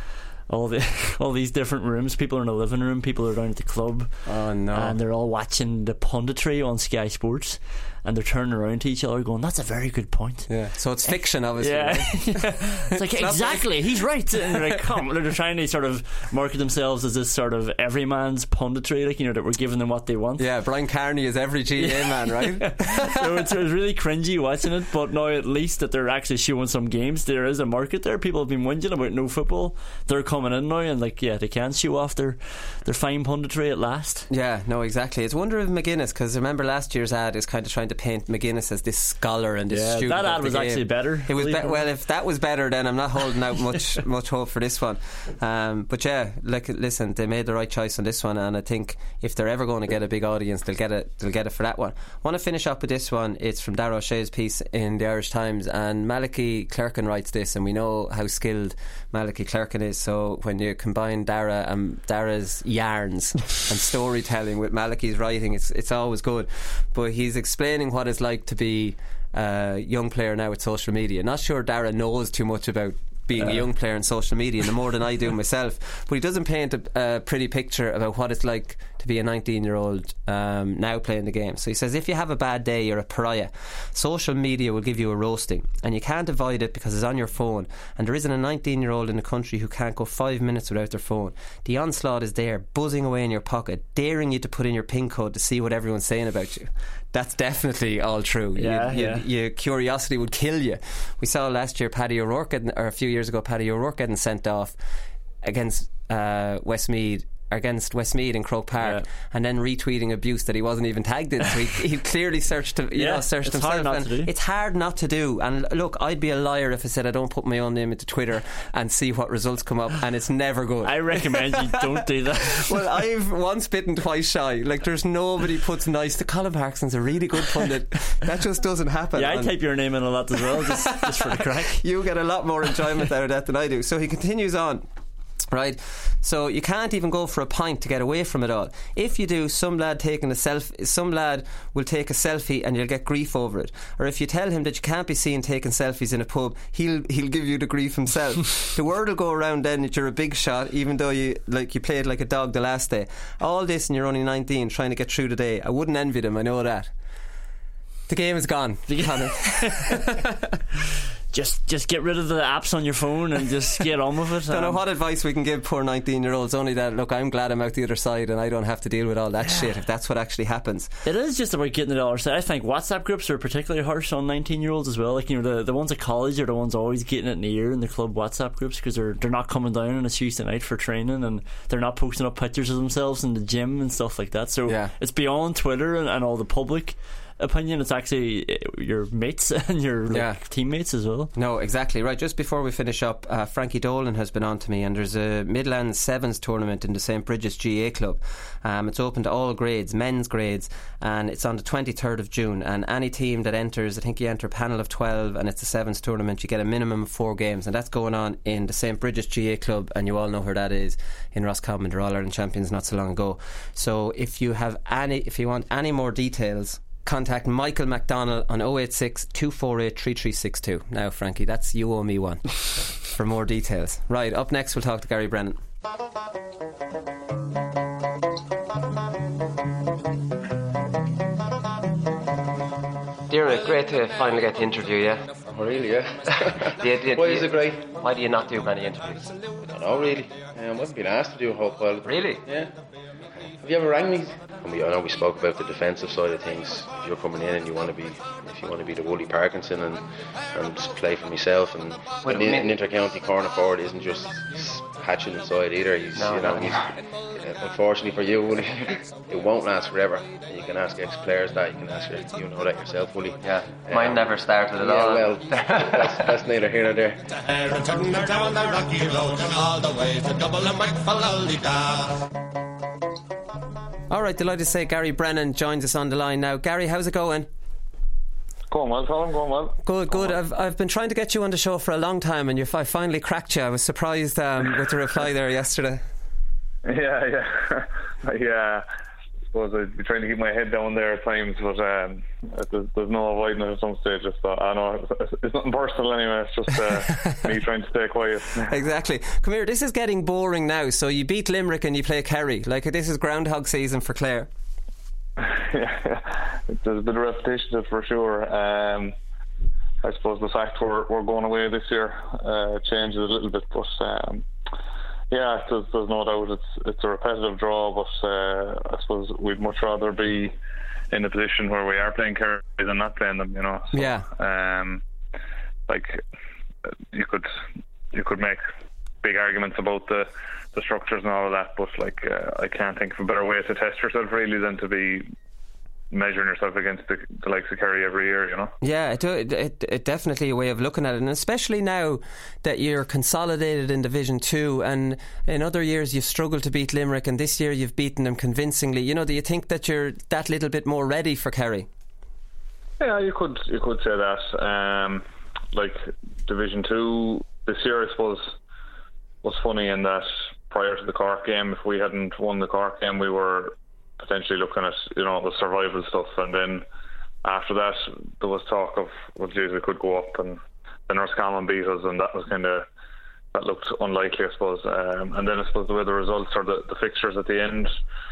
Speaker 7: all these different rooms. People are in the living room, people are down at the club.
Speaker 6: Oh no!
Speaker 7: And they're all watching the punditry on Sky Sports, and they're turning around to each other going, "That's a very good point."
Speaker 6: Yeah. So it's fiction, obviously.
Speaker 7: Yeah.
Speaker 6: Right?
Speaker 7: It's like, exactly, he's right. And they're like, come, they're trying to sort of market themselves as this sort of everyman's punditry, like, you know, that we're giving them what they want.
Speaker 6: Yeah, Brian Kearney is every GA man, right?
Speaker 7: So it's really cringy watching it, but now at least that they're actually showing some games, there is a market there. People have been whinging about no football. They're coming in now, and like, yeah, they can show off their fine punditry at last.
Speaker 6: Yeah, no, exactly. It's a wonder of McGuinness, because remember last year's ad is kind of trying to paint McGuinness as this scholar and this student.
Speaker 7: That ad
Speaker 6: of
Speaker 7: was
Speaker 6: the game.
Speaker 7: actually better.
Speaker 6: It was well, if that was better, then I'm not holding out much hope for this one. But yeah, like, listen, they made the right choice on this one, and I think if they're ever going to get a big audience, they'll get it for that one. I want to finish up with this one. It's from Darragh O'Shea's piece in the Irish Times, and Malachy Clerkin writes this, and we know how skilled Malachy Clerkin is. So when you combine Darragh's yarns and storytelling with Malachy's writing, it's always good. But he's explaining what it's like to be a young player now with social media. Not sure Darragh knows too much about being a young player in social media, no more than I do myself, but he doesn't paint a pretty picture about what it's like to be a 19-year-old now playing the game. So he says, if you have a bad day, you're a pariah. Social media will give you a roasting, and you can't avoid it because it's on your phone, and there isn't a 19-year-old in the country who can't go 5 minutes without their phone. The onslaught is there, buzzing away in your pocket, daring you to put in your PIN code to see what everyone's saying about you. That's definitely all true. Your curiosity would kill you. We saw last year or a few years ago, Paddy O'Rourke getting sent off against Westmeath in Croke Park, and then retweeting abuse that he wasn't even tagged in. So he clearly searched himself. It's hard not to do. And look, I'd be a liar if I said I don't put my own name into Twitter and see what results come up, and it's never good.
Speaker 7: I recommend you don't do that.
Speaker 6: Well, I've once bitten, twice shy. Like, there's nobody puts nice to Colin Parkinson's a really good pundit. That just doesn't happen.
Speaker 7: Yeah, I type your name in a lot as well, just for the crack.
Speaker 6: You get a lot more enjoyment out of that than I do. So he continues on. Right, so you can't even go for a pint to get away from it all. If you do, some lad will take a selfie and you'll get grief over it. Or if you tell him that you can't be seen taking selfies in a pub, he'll give you the grief himself. The word will go around then that you're a big shot, even though you played like a dog the last day. All this, and you're only 19, trying to get through the day. I wouldn't envy them, I know that. The game is gone.
Speaker 7: Just get rid of the apps on your phone and just get on with it.
Speaker 6: Don't know what advice we can give poor 19-year-olds, only that, look, I'm glad I'm out the other side and I don't have to deal with all that shit if that's what actually happens.
Speaker 7: It is just about getting it all right. I think WhatsApp groups are particularly harsh on 19-year-olds as well. Like, you know, the ones at college are the ones always getting it in the ear in the club WhatsApp groups, because they're not coming down on a Tuesday night for training, and they're not posting up pictures of themselves in the gym and stuff like that. So it's beyond Twitter and all the public opinion. It's actually your mates and your teammates as well.
Speaker 6: No, exactly right. Just before we finish up, Frankie Dolan has been on to me, and there's a Midlands Sevens tournament in the St Bridget's GA Club. It's open to all grades, men's grades, and it's on the 23rd of June, and any team that enters, I think you enter a panel of 12, and it's a sevens tournament, you get a minimum of 4 games, and that's going on in the St Bridget's GA Club, and you all know where that is, in Roscommon. They're All-Ireland champions not so long ago. So if you want any more details, contact Michael McDonnell on 086 248 3362. Now, Frankie, that's you owe me one for more details. Right, up next we'll talk to Gary Brennan. Derek, great to finally get to interview you.
Speaker 8: Oh, really, yeah. Why is it great?
Speaker 6: Why do you not do many interviews?
Speaker 8: I don't know, really. I wasn't being asked to do a whole pile.
Speaker 6: Really?
Speaker 8: Yeah. Have you ever rang me? I know we spoke about the defensive side of things. If you're coming in and you want to be the Wooly Parkinson and play for myself, and an inter-county corner forward isn't just patching inside either. Unfortunately for you, Wooly, it won't last forever. And you can ask ex-players that. You can ask you know that yourself, Wooly.
Speaker 6: Yeah, mine never started at all.
Speaker 8: Well, that's neither here nor there.
Speaker 9: Down the rocky road and all the way to Dublin and
Speaker 6: Alright, delighted to say Gary Brennan joins us on the line now. Gary, how's it going?
Speaker 10: Going well, Colin, going well.
Speaker 6: Good. I've been trying to get you on the show for a long time, and I finally cracked you. I was surprised with the reply there yesterday.
Speaker 10: Yeah. suppose I'd be trying to keep my head down there at times, but there's no avoiding it at some stage. I know it's nothing personal anyway. It's just me trying to stay quiet.
Speaker 6: Exactly. Come here. This is getting boring now. So you beat Limerick and you play Kerry. Like, this is groundhog season for Clare.
Speaker 10: Yeah, there's a bit of repetition to it for sure. I suppose the fact we're going away this year changes a little bit, but yeah, there's no doubt it's a repetitive draw, but I suppose we'd much rather be in a position where we are playing Kerry than not playing them, you know. So,
Speaker 6: yeah.
Speaker 10: Like you could make big arguments about the structures and all of that, but like I can't think of a better way to test yourself really than to be measuring yourself against the likes of Kerry every year, you know.
Speaker 6: Yeah, it definitely a way of looking at it, and especially now that you're consolidated in Division 2, and in other years you've struggled to beat Limerick, and this year you've beaten them convincingly. You know, do you think that you're that little bit more ready for Kerry?
Speaker 10: Yeah, you could say that. Like Division 2 this year, I suppose, was funny in that prior to the Cork game, if we hadn't won the Cork game, we were potentially looking at, you know, the survival stuff, and then after that there was talk of, well, geez, we could go up, and then Roscommon beat us, and that looked unlikely, I suppose. And then I suppose the way the results or the fixtures at the end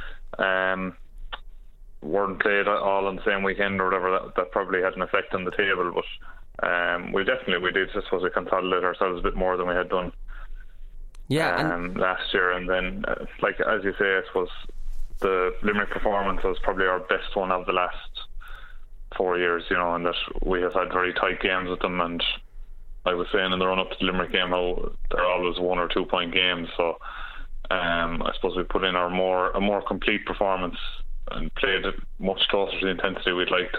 Speaker 10: weren't played all on the same weekend or whatever, that probably had an effect on the table, but we did, I suppose, we consolidated ourselves a bit more than we had done last year. And then like as you say, I suppose the Limerick performance was probably our best one of the last 4 years, you know, and that we have had very tight games with them. And I was saying in the run up to the Limerick game how they're always 1 or 2 point games, so I suppose we put in a more complete performance and played much closer to the intensity we'd like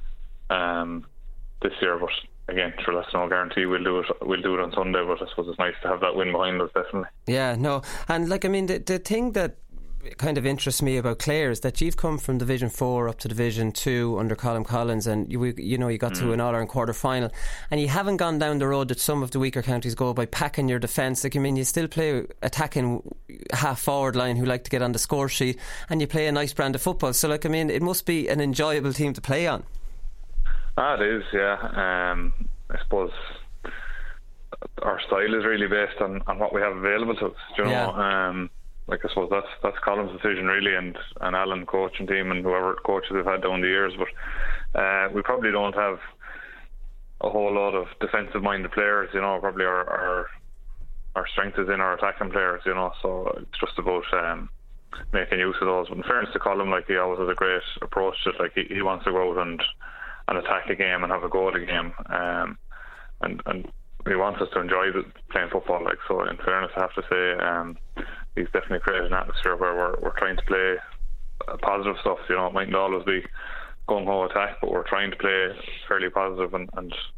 Speaker 10: to this year. But again, sure, that's no guarantee we'll do it on Sunday, but I suppose it's nice to have that win behind us, definitely. Yeah, no, and like, I mean, the thing that kind of interests me about Clare is that you've come from Division 4 up to Division 2 under Colm Collins, and you got to an All-Ireland quarter final, and you haven't gone down the road that some of the weaker counties go by packing your defence. Like, I mean, you still play attacking half forward line who like to get on the score sheet, and you play a nice brand of football. So, like, I mean, it must be an enjoyable team to play on. It is, yeah. I suppose our style is really based on what we have available to us, you know. Yeah. Like, I suppose that's Colin's decision really, and Alan, coaching team, and whoever coaches we've had down the years. But we probably don't have a whole lot of defensive minded players, you know. Probably our strength is in our attacking players, you know. So it's just about making use of those. But in fairness to Colin, like, he always has a great approach to it. Like, he wants to go out and attack a game and have a go at a game, and he wants us to enjoy playing football. Like, so in fairness, I have to say, he's definitely created an atmosphere where we're trying to play positive stuff. You know, it mightn't always be gung-ho attack, but we're trying to play fairly positive and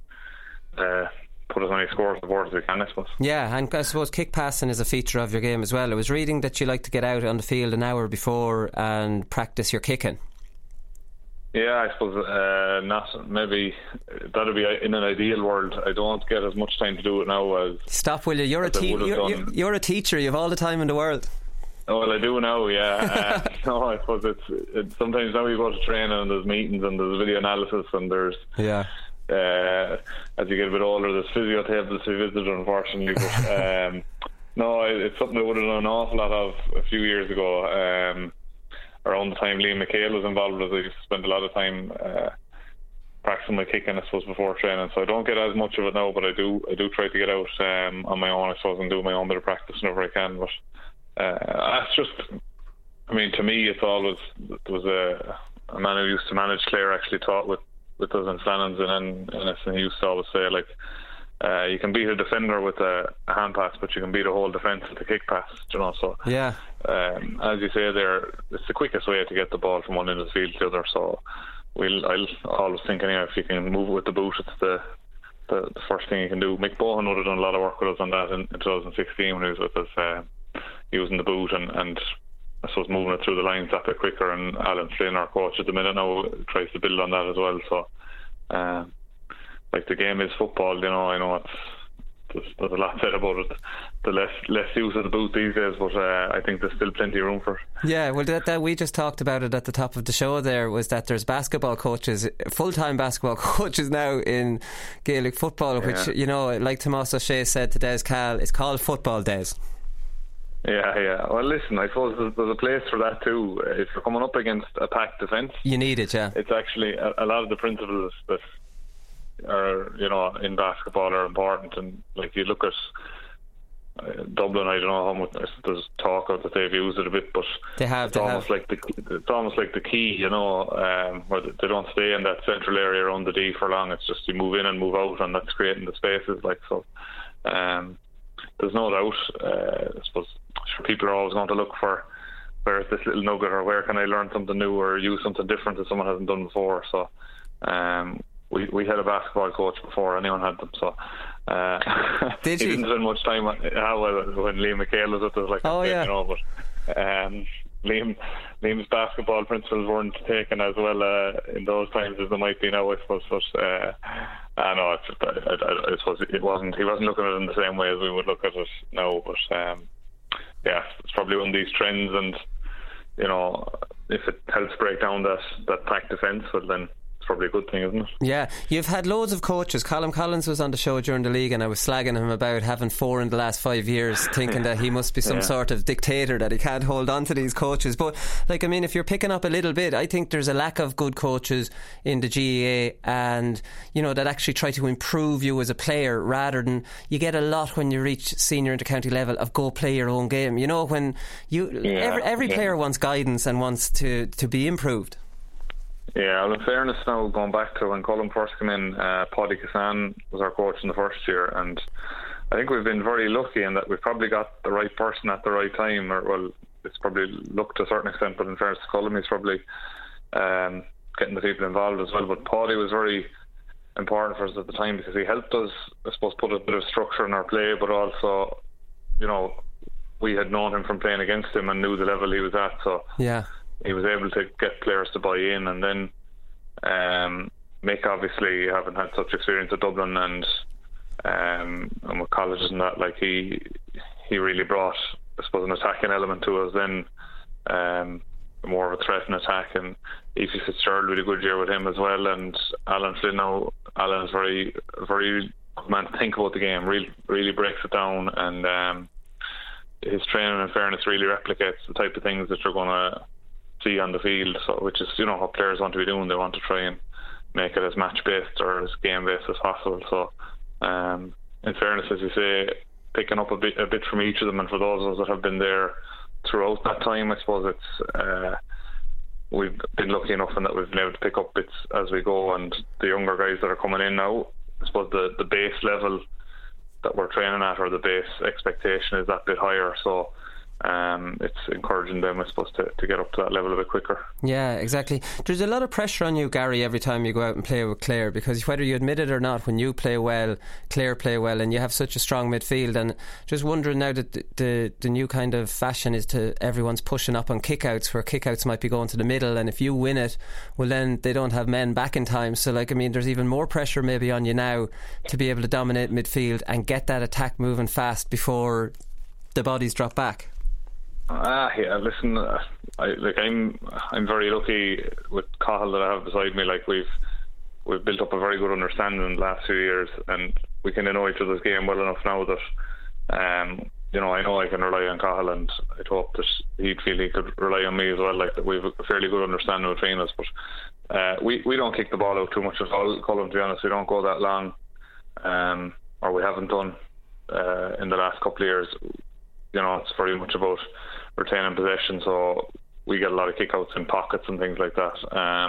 Speaker 10: put as many scores on the board as we can, I suppose. Yeah, and I suppose kick passing is a feature of your game as well. I was reading that you like to get out on the field an hour before and practice your kicking. Yeah, I suppose not. Maybe that'll be in an ideal world. I don't get as much time to do it now as. Stop, will you? You're a teacher. You have all the time in the world. Oh, well, I do now. Yeah. No, I suppose it's sometimes now you go to training and there's meetings and there's video analysis and there's as you get a bit older, there's physio tables to be visited, unfortunately. But no, it's something I would have done an awful lot of a few years ago. Around the time Liam McHale was involved, I used to spend a lot of time practicing my kicking, I suppose, before training. So I don't get as much of it now, but I do try to get out on my own, I suppose, and do my own bit of practice whenever I can. But that's just, I mean, to me, it's always, there was a man who used to manage Clare actually taught with us in Flannans and he used to always say, like, you can beat a defender with a hand pass, but you can beat a whole defence with a kick pass, you know. So yeah, as you say there, it's the quickest way to get the ball from one end of the field to the other. So I'll always think, anyway, if you can move it with the boot, it's the first thing you can do. Mick Bohan would have done a lot of work with us on that in 2016 when he was with us, using the boot and I suppose moving it through the lines that bit quicker. And Alan Flynn, our coach at the minute now, tries to build on that as well. So like, the game is football, you know. I know it's there's a lot said about it. The less use of the boot these days, but I think there's still plenty of room for it.
Speaker 6: Yeah, well, that we just talked about it at the top of the show. There was that there's basketball coaches, full-time basketball coaches now in Gaelic football, which like Tomás O'Shea said to Des Cal, it's called football, Des.
Speaker 10: Yeah. Well, listen, I suppose there's a place for that too. If you're coming up against a packed defence,
Speaker 6: you need it. Yeah, it's
Speaker 10: actually a lot of the principles that are in basketball are important. And like you look at Dublin, I don't know how much there's talk of that they've used it a bit, but it's almost like the key, where they don't stay in that central area around the D for long. It's just you move in and move out, and that's creating the spaces. Like so, there's no doubt. I suppose people are always going to look for where's this little nugget, or where can I learn something new or use something different that someone hasn't done before. So we had a basketball coach before anyone had them, so
Speaker 6: did
Speaker 10: he didn't spend much time when Liam McHale was with us, but Liam's basketball principles weren't taken as well in those times as they might be now, I suppose. But I suppose he wasn't looking at it in the same way as we would look at it now. But it's probably one of these trends, and if it helps break down that packed defence, well then it's probably a good thing, isn't it?
Speaker 6: Yeah, you've had loads of coaches. Colin Collins was on the show during the league, and I was slagging him about having 4 in the last 5 years, thinking that he must be some sort of dictator, that he can't hold on to these coaches. But if you're picking up a little bit, I think there's a lack of good coaches in the GAA, and that actually try to improve you as a player, rather than you get a lot when you reach senior inter-county level of go play your own game. When every player wants guidance and wants to be improved.
Speaker 10: Yeah, well, in fairness now, going back to when Colin first came in, Paddy Cassan was our coach in the first year, and I think we've been very lucky in that we've probably got the right person at the right time, it's probably luck to a certain extent, but in fairness to Colin, he's probably getting the people involved as well. But Paddy was very important for us at the time because he helped us, I suppose, put a bit of structure in our play, but also, we had known him from playing against him and knew the level he was at, so he was able to get players to buy in. And then Mick, obviously, having had such experience at Dublin and with colleges and that, like he really brought, I suppose, an attacking element to us then, more of a threat and attack. And Efi Fitzgerald had a good year with him as well, and Alan Flynn now. Alan's very, very good man to think about the game, really breaks it down, and his training, in fairness, really replicates the type of things that you're going to see on the field, which is what players want to be doing. They want to try and make it as match based or as game based as possible. So in fairness, as you say, picking up a bit from each of them, and for those of us that have been there throughout that time, I suppose it's we've been lucky enough in that we've been able to pick up bits as we go. And the younger guys that are coming in now, I suppose the base level that we're training at, or the base expectation, is that bit higher, so it's encouraging them, I suppose, to get up to that level a bit quicker.
Speaker 6: Yeah, exactly. There's a lot of pressure on you, Gary, every time you go out and play with Clare, because whether you admit it or not, when you play well, Clare play well, and you have such a strong midfield. And just wondering now that the new kind of fashion is to everyone's pushing up on kickouts, where kickouts might be going to the middle, and if you win it, well then they don't have men back in time. So there's even more pressure maybe on you now to be able to dominate midfield and get that attack moving fast before the bodies drop back.
Speaker 10: Listen, I'm very lucky with Cathal that I have beside me. Like we've built up a very good understanding in the last few years, and we can know each other's game well enough now that I know I can rely on Cathal, and I'd hope that he'd feel he could rely on me as well. Like that we've a fairly good understanding between us. But we don't kick the ball out too much at all, Colin, to be honest. We don't go that long, or we haven't done in the last couple of years. It's very much about retaining possession, so we get a lot of kickouts in pockets and things like that.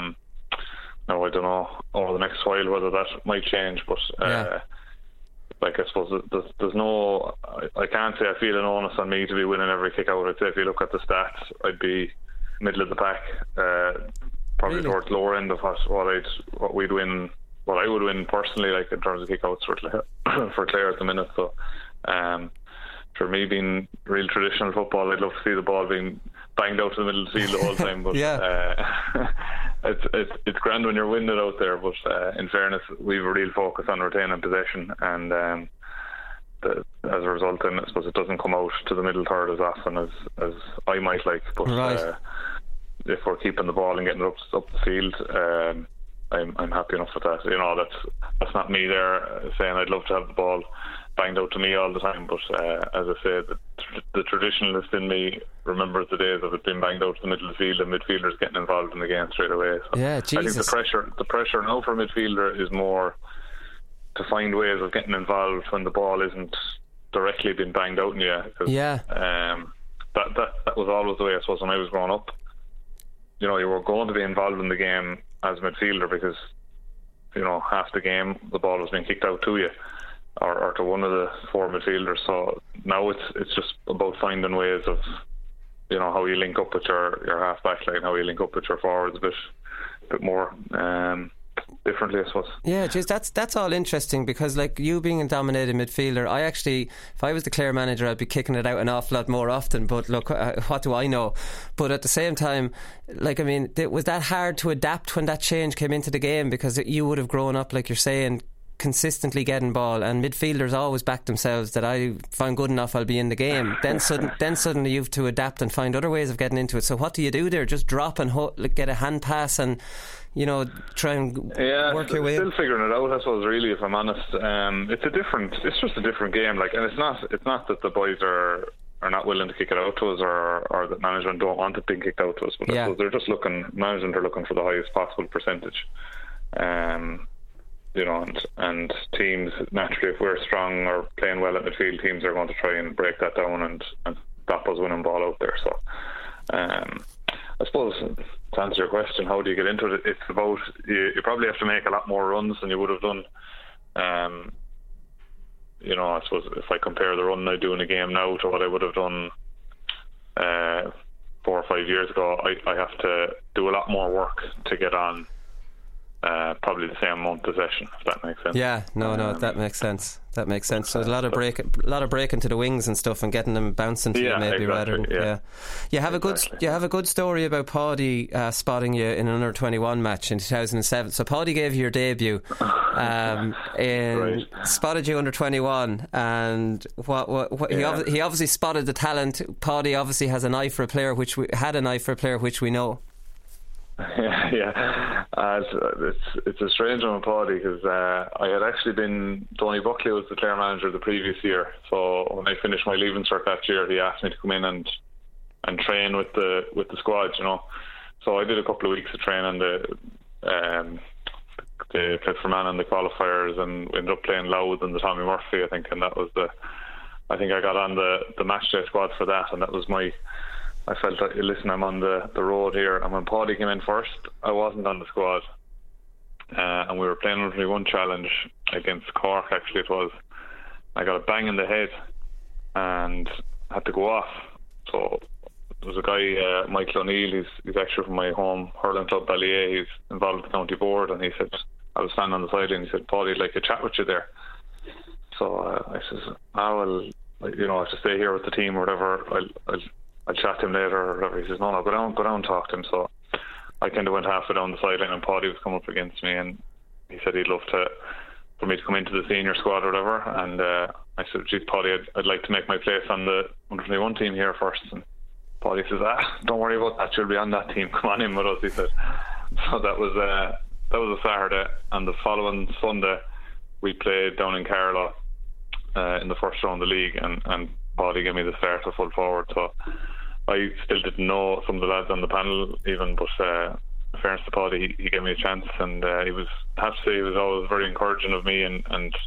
Speaker 10: Now I don't know over the next while whether that might change, but I suppose there's no, I can't say I feel an onus on me to be winning every kick out. I'd say if you look at the stats, I'd be middle of the pack, probably towards the lower end of what we'd win, what I would win personally, like in terms of kick outs for Clare at the minute. So for me, being real traditional football, I'd love to see the ball being banged out to the middle of the field the whole time. But it's grand when you're winning it out there. But in fairness, we've a real focus on retaining possession, and as a result, then I suppose it doesn't come out to the middle third as often as I might like. But if we're keeping the ball and getting it up the field, I'm happy enough with that. You know, that's not me there saying I'd love to have the ball banged out to me all the time, but as I said, the traditionalist in me remembers the days of it being banged out to the middle of the field and midfielders getting involved in the game straight away. So
Speaker 6: yeah, Jesus.
Speaker 10: I think the pressure now for a midfielder is more to find ways of getting involved when the ball isn't directly being banged out in you.
Speaker 6: Yeah.
Speaker 10: That was always the way, I suppose, when I was growing up. You know, you were going to be involved in the game as a midfielder because, you know, half the game the ball was being kicked out to you or to one of the four midfielders. So now it's just about finding ways of, you know, how you link up with your half back line, how you link up with your forwards a bit more differently, I suppose.
Speaker 6: Yeah, geez, that's all interesting, because like you being a dominated midfielder, I actually, if I was the Clare manager, I'd be kicking it out an awful lot more often, but look, what do I know? But at the same time, like, I mean, was that hard to adapt when that change came into the game? Because you would have grown up, like you're saying, consistently getting ball, and midfielders always back themselves that if I'm good enough I'll be in the game. Then suddenly you've to adapt and find other ways of getting into it. So what do you do there? Just drop and get a hand pass and, you know, try and work your way.
Speaker 10: Still figuring it out, I suppose. Really, if I'm honest, it's just a different game. Like, and it's not that the boys are not willing to kick it out to us, or that management don't want it being kicked out to us. But I suppose they're just management are looking for the highest possible percentage. You know, and teams, naturally, if we're strong or playing well at midfield, teams are going to try and break that down and stop us winning ball out there. So, I suppose, to answer your question, how do you get into it? It's about, you probably have to make a lot more runs than you would have done. You know, I suppose if I compare the run I do in a game now to what I would have done 4 or 5 years ago, I have to do a lot more work to get on probably the same amount of possession, if that makes sense.
Speaker 6: Yeah, no, that makes sense. That makes sense. So a lot of breaking to the wings and stuff, and getting them bouncing to you, maybe, rather. Yeah. You have a good story about Paddy spotting you in an under-21 match in 2007. So Paddy gave you your debut, spotted you under-21, and he obviously spotted the talent. Paddy obviously has an eye for a player, which we know.
Speaker 10: It's a strange one with Paddy, because I had actually been, Tony Buckley was the Clare manager the previous year, so when I finished my leaving cert that year, he asked me to come in and train with the squad, you know. So I did a couple of weeks of training, the Clifford and the qualifiers, and ended up playing Louth and the Tommy Murphy, I think, and that was I think I got on the match day squad for that, and that was I felt like, listen, I'm on the road here. And when Paddy came in first, I wasn't on the squad. And we were playing under one challenge against Cork, actually it was. I got a bang in the head and had to go off. So there was a guy, Michael O'Neill, he's actually from my home hurling club, Ballyea. He's involved with the county board, and he said, I was standing on the sideline, he said, Paddy, I'd like to chat with you there. So I says, well, you know, I have to stay here with the team or whatever. I'll chat to him later or whatever. He says, no, go down and talk to him. So I kind of went halfway down the sideline, and Paddy was coming up against me, and he said he'd love for me to come into the senior squad or whatever. And I said, geez, Paddy, I'd like to make my place on the under-21 team here first. And Paddy says, don't worry about that, you'll be on that team, come on in with us, he said. So that was a Saturday, and the following Sunday we played down in Carlow in the first round of the league, and Paddy gave me the start to full forward. So I still didn't know some of the lads on the panel even, but in fairness to Paddy, he gave me a chance, and I have to say he was always very encouraging of me, and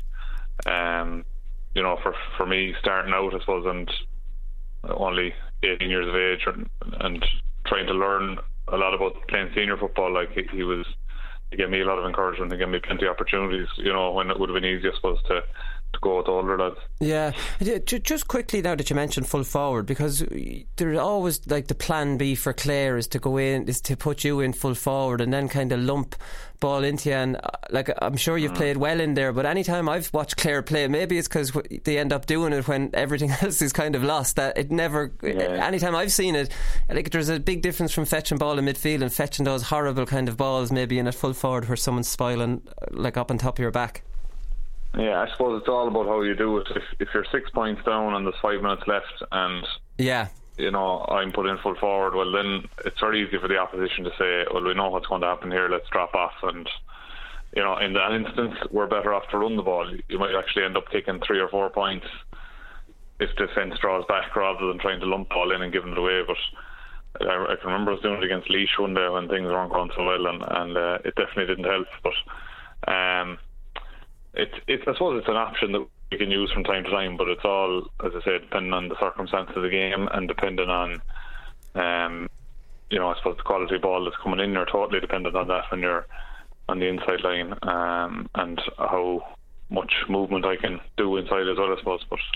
Speaker 10: you know, for me starting out, I suppose, and only 18 years of age, and trying to learn a lot about playing senior football, like he gave me a lot of encouragement, he gave me plenty of opportunities, you know, when it would have been easy, I suppose, to go with the older lads. Yeah,
Speaker 6: just quickly now that you mentioned full forward, because there's always like the plan B for Clare is to put you in full forward and then kind of lump ball into you, and like I'm sure you've played well in there, but anytime I've watched Clare play, maybe it's because they end up doing it when everything else is kind of lost, that it never anytime I've seen it, like there's a big difference from fetching ball in midfield and fetching those horrible kind of balls maybe in a full forward where someone's spoiling like up on top of your back.
Speaker 10: Yeah, I suppose it's all about how you do it. If you're 6 points down and there's 5 minutes left, and I'm put in full forward, well then it's very easy for the opposition to say, well, we know what's going to happen here, let's drop off. And in that instance, we're better off to run the ball. You might actually end up taking 3 or 4 points if defence draws back rather than trying to lump ball in and giving it away. But I can remember us doing it against Laois one day when things weren't going so well, and it definitely didn't help. But I suppose it's an option that we can use from time to time, but it's all, as I say, depending on the circumstances of the game and depending on I suppose the quality of ball that's coming in. You're totally dependent on that when you're on the inside line, and how much movement I can do inside as well, I suppose. But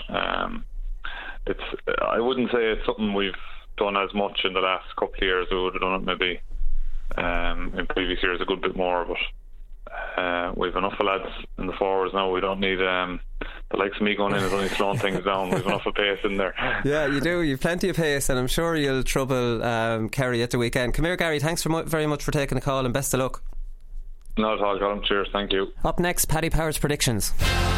Speaker 10: I wouldn't say it's something we've done as much in the last couple of years. We would have done it maybe in previous years a good bit more, but we've enough of lads in the forwards now. We don't need the likes of me going in and only slowing things down. We've enough of pace in there. Yeah, you do. You've plenty of pace, and I'm sure you'll trouble Kerry at the weekend. Come here, Gary. Thanks very much for taking the call, and best of luck. Not at all, Colin. Cheers. Thank you. Up next, Paddy Power's predictions.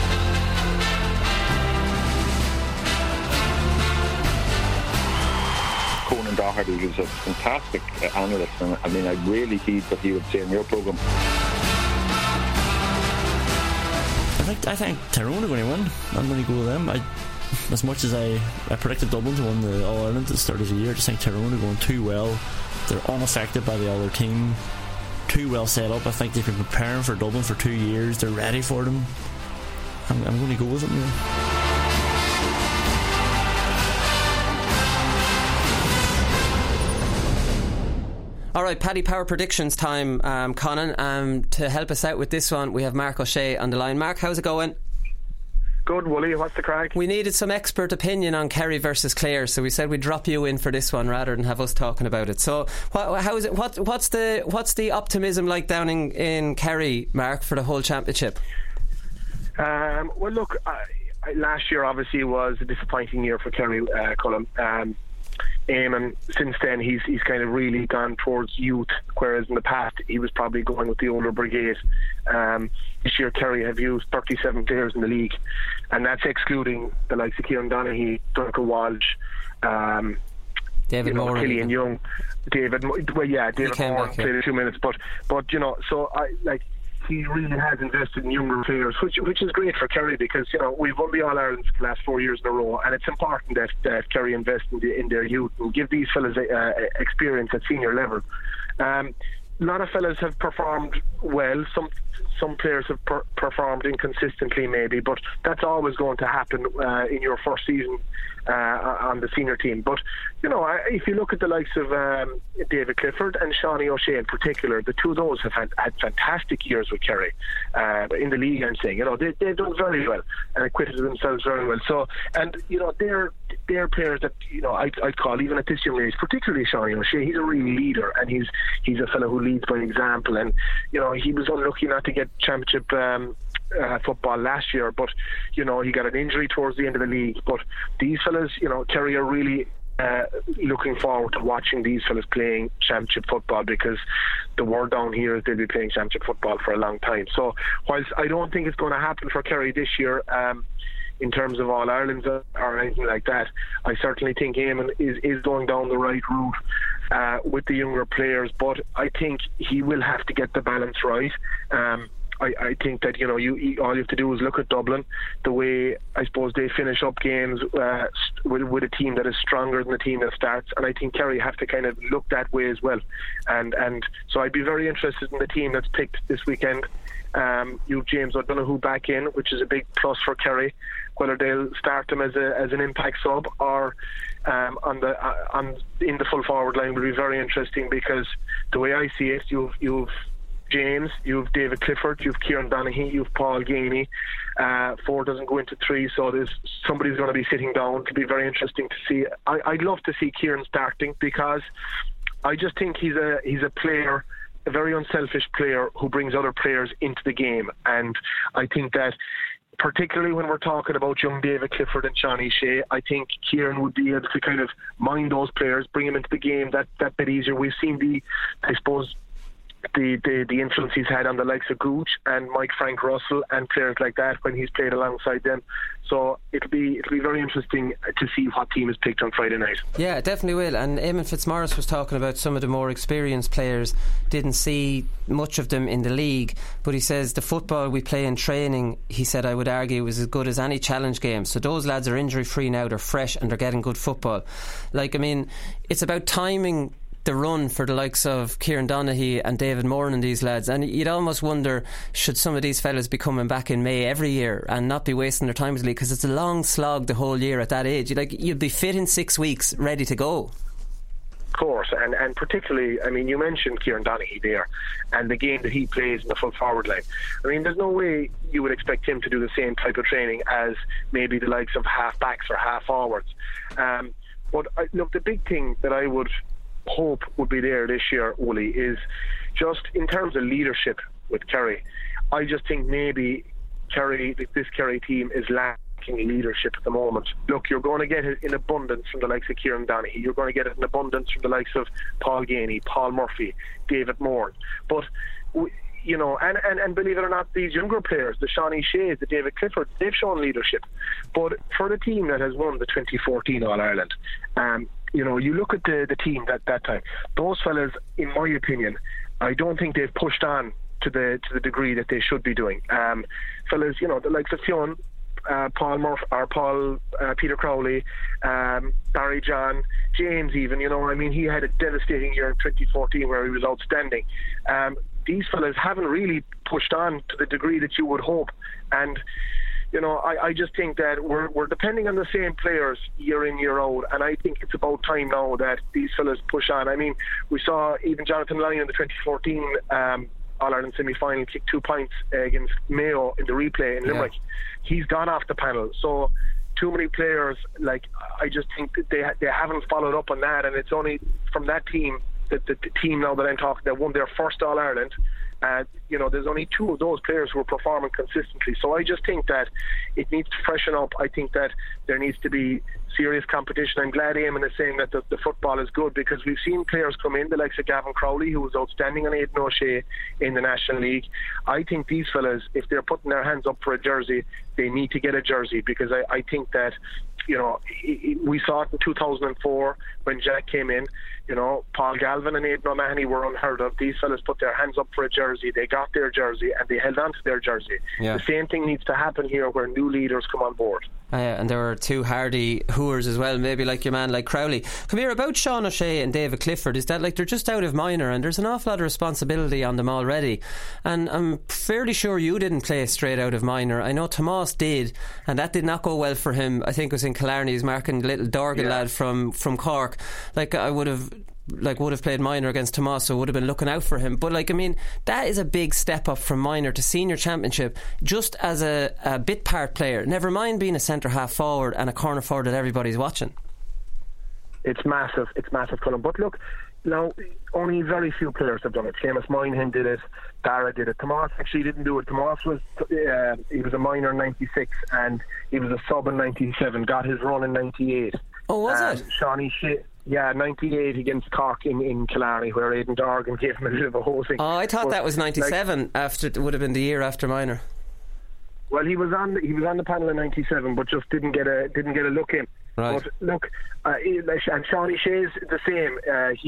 Speaker 11: Conan Doherty, who's a fantastic analyst, and I mean, I really heed what he would say in your programme.
Speaker 7: I think Tyrone are going to win. I'm going to go with them. As much as I predicted Dublin to win the All-Ireland at the start of the year, I just think Tyrone are going too well. They're unaffected by the other team. Too well set up. I think they've been preparing for Dublin for 2 years. They're ready for them. I'm going to go with them.
Speaker 6: Alright, Paddy Power predictions time, Conan. To help us out with this one, we have Mark O'Shea on the line. Mark, how's it going?
Speaker 12: Good, Wooly. What's the crack?
Speaker 6: We needed some expert opinion on Kerry versus Clare, so we said we'd drop you in for this one rather than have us talking about it. So, how is it? What's the optimism like down in Kerry, Mark, for the whole championship?
Speaker 12: Well, look, last year obviously was a disappointing year for Kerry, Colin. And since then he's kind of really gone towards youth, whereas in the past he was probably going with the older brigade. This year Kerry have used 37 players in the league, and that's excluding the likes of Kieran Donaghy, Duncan Walsh,
Speaker 6: David Moore,
Speaker 12: Killian Young, David Moore played a 2 minutes, but so he really has invested in younger players, which is great for Kerry, because we've won the All-Ireland for the last 4 years in a row, and it's important that Kerry invest in their youth and give these fellas experience at senior level. A lot of fellas have performed well. Some players have performed inconsistently maybe, but that's always going to happen in your first season on the senior team. But if you look at the likes of David Clifford and Seanie O'Shea in particular, the two of those have had fantastic years with Kerry in the league. I'm saying they've done very well and acquitted themselves very well. So, and they're players that I'd call, even at this young age, particularly Seanie O'Shea, he's a real leader, and he's a fellow who leads by example. And he was unlucky not to get championship football last year, but he got an injury towards the end of the league. But these fellas, Kerry are really looking forward to watching these fellas playing championship football, because the word down here is they'll be playing championship football for a long time. So whilst I don't think it's going to happen for Kerry this year in terms of All-Ireland or anything like that, I certainly think Eamon is going down the right route with the younger players, but I think he will have to get the balance right. I think that all you have to do is look at Dublin, the way I suppose they finish up games with a team that is stronger than the team that starts, and I think Kerry have to kind of look that way as well. And so I'd be very interested in the team that's picked this weekend. You've James O'Donoghue back in, which is a big plus for Kerry. Whether they'll start him as an impact sub or in the full forward line will be very interesting, because the way I see it, you've James, you've David Clifford, you've Kieran Donaghy, you've Paul Geaney. 4 doesn't go into 3, so somebody's going to be sitting down. It could be very interesting to see. I'd love to see Kieran starting, because I just think he's a player, a very unselfish player who brings other players into the game. And I think that particularly when we're talking about young David Clifford and Seanie O'Shea, I think Kieran would be able to kind of mind those players, bring them into the game that bit easier. We've seen the influence he's had on the likes of Gooch and Mike Frank Russell and players like that when he's played alongside them. So it'll be very interesting to see what team is picked on Friday night.
Speaker 6: Yeah, it definitely will. And Eamon Fitzmaurice was talking about some of the more experienced players, didn't see much of them in the league, but he says the football we play in training, he said, I would argue was as good as any challenge game. So those lads are injury free now, they're fresh and they're getting good football. Like, I mean, it's about timing the run for the likes of Kieran Donaghy and David Moran and these lads, and you'd almost wonder, should some of these fellas be coming back in May every year and not be wasting their time with the league, because it's a long slog the whole year at that age. You'd be fit in 6 weeks, ready to go.
Speaker 12: Of course, and particularly, I mean, you mentioned Kieran Donaghy there and the game that he plays in the full forward line. I mean, there's no way you would expect him to do the same type of training as maybe the likes of half backs or half forwards. But look, the big thing that I would hope would be there this year, Wooly, is just in terms of leadership with Kerry. I just think maybe this Kerry team is lacking leadership at the moment. Look, you're going to get it in abundance from the likes of Kieran Donaghy. You're going to get it in abundance from the likes of Paul Ganey, Paul Murphy, David Moore. But you know, and believe it or not, these younger players, the Shawnee Shays, the David Clifford, they've shown leadership. But for the team that has won the 2014 All-Ireland, you know, you look at the team that time, those fellas, in my opinion, I don't think they've pushed on to the degree that they should be doing. Fellas, you know, the likes of Fionn, Paul Murphy, or Paul Peter Crowley, Barry John, James even, you know, I mean, he had a devastating year in 2014 where he was outstanding. These fellas haven't really pushed on to the degree that you would hope, and you know, I just think that we're depending on the same players year in, year out, and I think it's about time now that these fellas push on. I mean, we saw even Jonathan Lyon in the 2014 All-Ireland semi-final kick 2 points against Mayo in the replay in Limerick. Yeah. He's gone off the panel, so too many players, like, I just think that they haven't followed up on that, and it's only from that team, the team now that I'm talking, that won their first All-Ireland. You know, there's only 2 of those players who are performing consistently. So I just think that it needs to freshen up. I think that there needs to be serious competition. I'm glad Eamon is saying that the football is good, because we've seen players come in, the likes of Gavin Crowley, who was outstanding on Aidan O'Shea in the National League. I think these fellas, if they're putting their hands up for a jersey, they need to get a jersey, because I think that, you know, we saw it in 2004 when Jack came in. You know, Paul Galvin and Aidan O'Mahony were unheard of. These fellas put their hands up for a jersey, they got their jersey, and they held on to their jersey. Yeah. The same thing needs to happen here where new leaders come on board.
Speaker 6: And there were 2 hardy hooers as well, maybe like your man like Crowley. Come here, about Sean O'Shea and David Clifford, is that like they're just out of minor and there's an awful lot of responsibility on them already, and I'm fairly sure you didn't play straight out of minor. I know Tomas did, and that did not go well for him. I think it was in Killarney, he's marking the little Dorgan lad from Cork. Like, I would have played minor against Tomas, so would have been looking out for him. But like, I mean, that is a big step up from minor to senior championship, just as a bit part player, never mind being a centre half forward and a corner forward that everybody's watching.
Speaker 12: It's massive, Colin. But look, now only very few players have done it. Seamus Moynihan did it, Dara did it. Tomas actually didn't do it. Tomas was he was a minor in 96 and he was a sub in 97, got his run in 98.
Speaker 6: Oh, was it?
Speaker 12: Shawnee Shea, yeah, 98 against Cork in Killarney, where Aidan Dorgan gave him a bit of a hosing.
Speaker 6: Oh, I thought that was 97. Like, after it would have been the year after minor.
Speaker 12: Well, he was on the panel in 97, but just didn't get a look in.
Speaker 6: Right.
Speaker 12: But look, and Shawnee Shea's the same.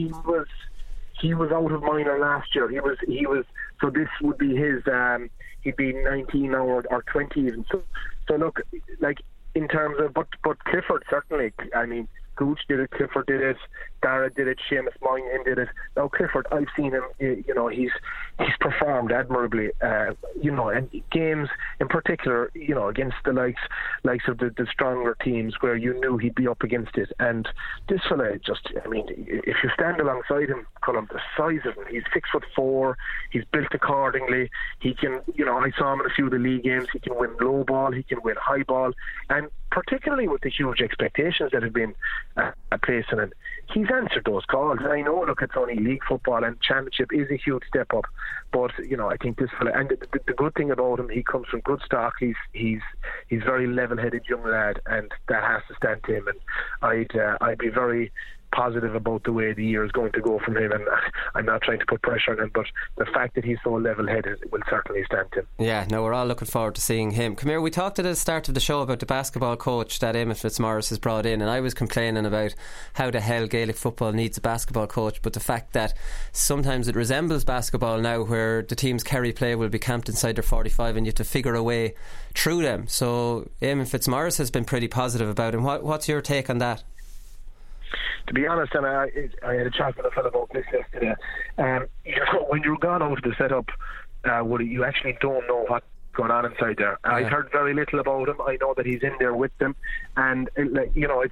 Speaker 12: He was out of minor last year. He was. So this would be his. He'd be 19 now or 20 even. So look, like in terms of, but Clifford certainly. I mean, Gooch did it, Clifford did it, Dara did it, Seamus Moynihan did it. Now Clifford, I've seen him, you know, he's performed admirably, you know, and games in particular, you know, against the likes of the stronger teams where you knew he'd be up against it. And this fella, just, I mean, if you stand alongside him, Colin, the size of him, he's 6'4", he's built accordingly, he can, you know, I saw him in a few of the league games, he can win low ball, he can win high ball, and particularly with the huge expectations that have been placed on him, he's answered those calls. I know, look, it's only league football and championship is a huge step up, but you know, I think this fella, and the good thing about him, he comes from good stock. He's very level-headed young lad, and that has to stand to him. And I'd be very, positive about the way the year is going to go from him, and I'm not trying to put pressure on him, but the fact that he's so level-headed will certainly stand him.
Speaker 6: Yeah, no, we're all looking forward to seeing him. Come here, we talked at the start of the show about the basketball coach that Eamon Fitzmaurice has brought in, and I was complaining about how the hell Gaelic football needs a basketball coach, but the fact that sometimes it resembles basketball now, where the teams Kerry play will be camped inside their 45 and you have to figure a way through them. So Eamon Fitzmaurice has been pretty positive about him. What's your take on that?
Speaker 12: To be honest, and I had a chat with a fellow about this yesterday, when you're gone out of the setup, you actually don't know what's going on inside there. Yeah. I've heard very little about him. I know that he's in there with them, and I'd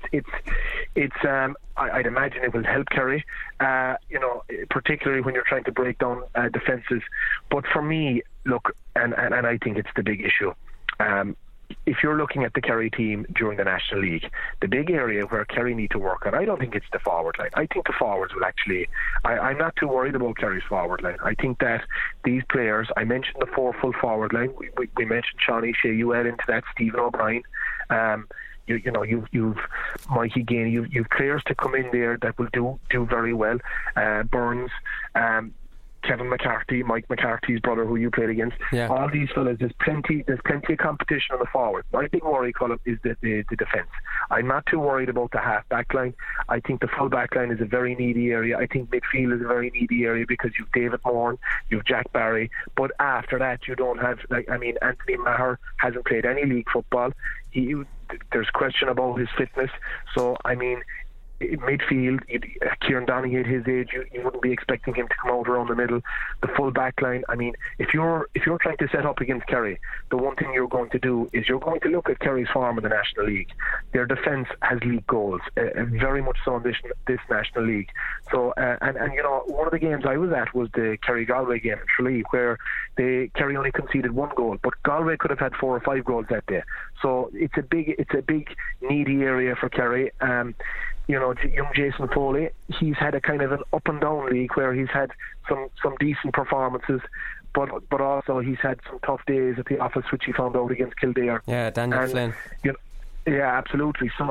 Speaker 12: imagine it will help Kerry, particularly when you're trying to break down defences. But for me, look, and I think it's the big issue. If you're looking at the Kerry team during the National League, the big area where Kerry need to work on, I don't think it's the forward line. I think the forwards will actually... I'm not too worried about Kerry's forward line. I think that these players... I mentioned the 4 full forward line. We mentioned Sean Shea. You add into that Stephen O'Brien. You've Mikey Gainey. You've players to come in there that will do very well. Burns... Kevin McCarthy, Mike McCarthy's brother, who you played against. Yeah. All these fellas, there's plenty of competition on the forward. My big worry, Colin, is the defence. I'm not too worried about the half back line. I think the full back line is a very needy area. I think midfield is a very needy area because you've David Moran, you've Jack Barry, but after that you don't have, Anthony Maher hasn't played any league football. There's question about his fitness. So midfield, Kieran Donaghy at his age, you wouldn't be expecting him to come out around the middle. The full back line, if you're trying to set up against Kerry, the one thing you're going to do is you're going to look at Kerry's form in the National League. Their defence has league goals, very much so in this National League. So one of the games I was at was the Kerry-Galway game in Tralee, where Kerry only conceded 1 goal, but Galway could have had 4 or 5 goals that day. So it's a big needy area for Kerry. Young Jason Foley, he's had a kind of an up and down league where he's had some decent performances, but also he's had some tough days at the office, which he found out against Kildare. Yeah, Daniel Flynn. Yeah, absolutely. So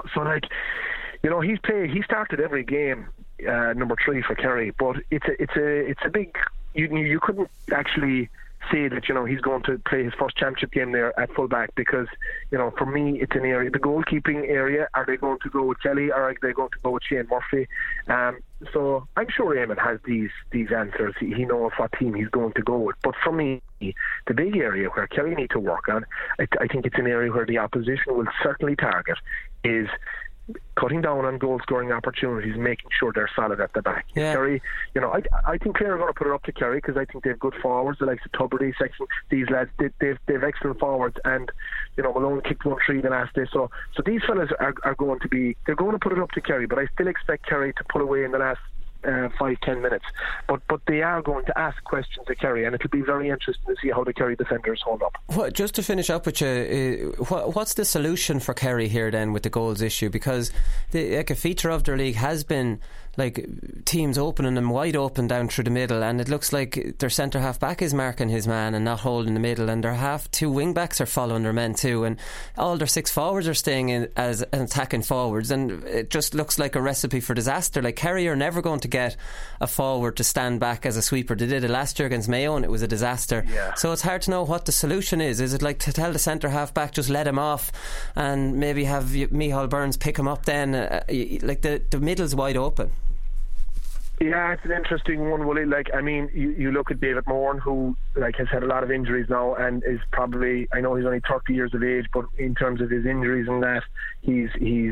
Speaker 12: he started every game number 3 for Kerry, but it's a big. You couldn't actually say that he's going to play his first championship game there at fullback, because for me it's an area, the goalkeeping area. Are they going to go with Kelly, or are they going to go with Shane Murphy? So I'm sure Eamon has these answers. He knows what team he's going to go with. But for me, the big area where Kerry need to work on, I think it's an area where the opposition will certainly target, is cutting down on goal scoring opportunities, making sure they're solid at the back. Yeah. Kerry, I think Clare are going to put it up to Kerry, because I think they've good forwards, the likes of Tubridy, Sexton. These lads, they've excellent forwards, and Malone kicked 1-3 the last day. So these fellas are going to put it up to Kerry, but I still expect Kerry to pull away in the last 5-10 minutes, but they are going to ask questions to Kerry, and it'll be very interesting to see how the Kerry defenders hold up.
Speaker 6: Just to finish up with you, what's the solution for Kerry here then with the goals issue? Because a feature of their league has been teams opening them wide open down through the middle, and it looks like their centre half back is marking his man and not holding the middle, and their 2 wing backs are following their men too, and all their 6 forwards are staying in as attacking forwards, and it just looks like a recipe for disaster. Kerry are never going to get a forward to stand back as a sweeper. They did it last year against Mayo and it was a disaster. Yeah. So it's hard to know what the solution is. Is it to tell the centre half back just let him off and maybe have Micheál Burns pick him up then? The middle's wide open.
Speaker 12: Yeah, it's an interesting one, Willie. You look at David Moran, who has had a lot of injuries now, and is probably, I know he's only 30 years of age, but in terms of his injuries and that, he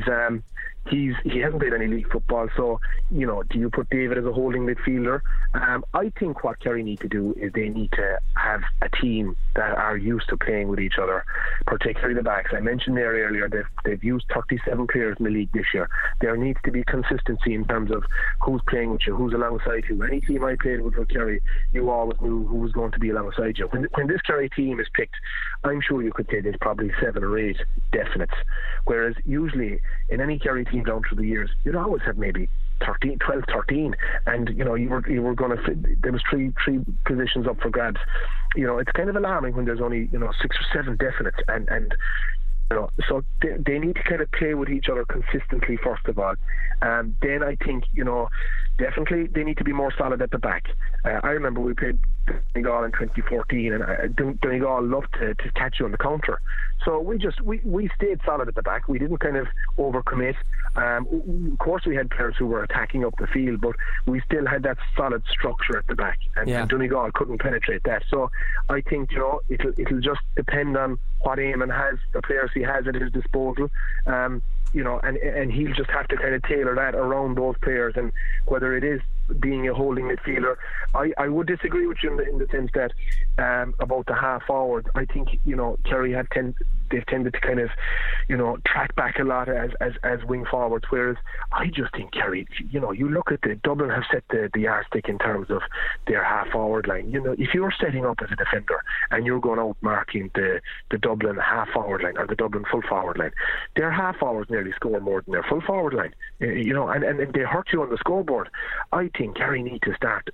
Speaker 12: hasn't played any league football. So do you put David as a holding midfielder? I think what Kerry need to do is they need to have a team that are used to playing with each other, particularly the backs. I mentioned there earlier they've used 37 players in the league this year. There needs to be consistency in terms of who's playing with you, who's alongside you. Any team I played with for Kerry, you always knew who was going to be alongside you. When this Kerry team is picked, I'm sure you could say there's probably 7 or 8 definites, whereas usually in any Kerry team down through the years, you'd always have maybe 12, 13, and you were going to, there was three positions up for grabs. It's kind of alarming when there's only 6 or 7 definites, and So they need to kind of play with each other consistently, first of all. Then I think, definitely they need to be more solid at the back. I remember we played Donegal in 2014, and Donegal loved to catch you on the counter. So we stayed solid at the back. We didn't kind of overcommit. Of course, we had players who were attacking up the field, but we still had that solid structure at the back, and Donegal couldn't penetrate that. So I think it'll just depend on what Eamon has, the players he has at his disposal. And he'll just have to kind of tailor that around those players, and whether it is being a holding midfielder. I would disagree with you in the sense that about the half forwards. I think Kerry they've tended to kind of track back a lot as wing forwards, whereas I just think Kerry, you look at Dublin have set the yardstick in terms of their half forward line. If you're setting up as a defender and you're going out marking the Dublin half forward line or the Dublin full forward line, their half forwards nearly score more than their full forward line, and they hurt you on the scoreboard. I think Kerry need to start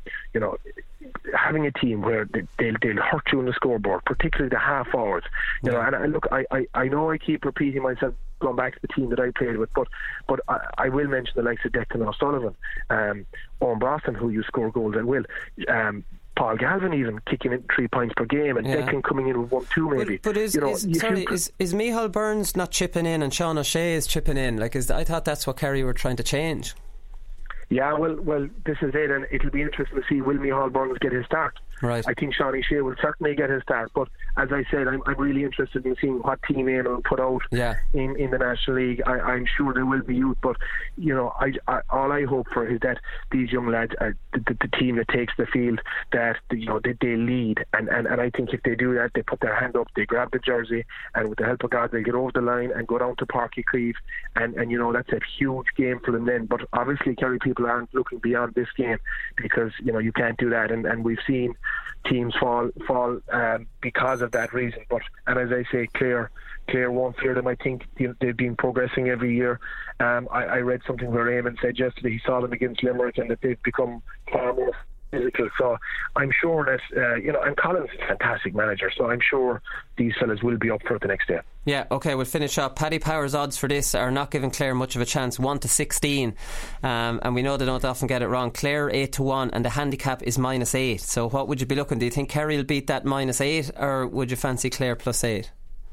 Speaker 12: having a team where they'll hurt you on the scoreboard, particularly the half forwards. And look, I know I keep repeating myself going back to the team that I played with, but I will mention the likes of Declan O'Sullivan, Owen Brosnan, who you score goals at will, Paul Galvin even kicking in 3 points per game, and Declan coming in with 1-2 maybe.
Speaker 6: But is Micheál Burns not chipping in and Sean O'Shea is chipping in? I thought that's what Kerry were trying to change.
Speaker 12: Yeah, well, this is it, and it'll be interesting to see will Micheál Burns get his start.
Speaker 6: Right.
Speaker 12: I think Sean O'Shea will certainly get his start, but as I said, I'm really interested in seeing what team Eamon will put out in the National League. I'm sure there will be youth, but all I hope for is that these young lads are the team that takes the field, that they lead, and I think if they do that, they put their hand up, they grab the jersey, and with the help of God, they get over the line and go down to Páirc Uí Chaoimh, and that's a huge game for them then. But obviously Kerry people aren't looking beyond this game, because you can't do that, and we've seen teams fall because of that reason. And as I say, Clare won't fear them. I think they've been progressing every year. I read something where Eamon said yesterday he saw them against Limerick and that they've become far more physical. So I'm sure that and Colin's a fantastic manager, so I'm sure these fellas will be up for it the next day.
Speaker 6: Yeah, okay, we'll finish up. Paddy Power's odds for this are not giving Clare much of a chance, 1-16, and we know they don't often get it wrong. Clare 8-1, and the handicap is -8. So what would you be looking? Do you think Kerry will beat that -8, or would you fancy Clare +8?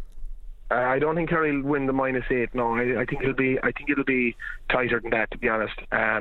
Speaker 12: I don't think Kerry will win the -8. No, I think it'll be tighter than that, to be honest.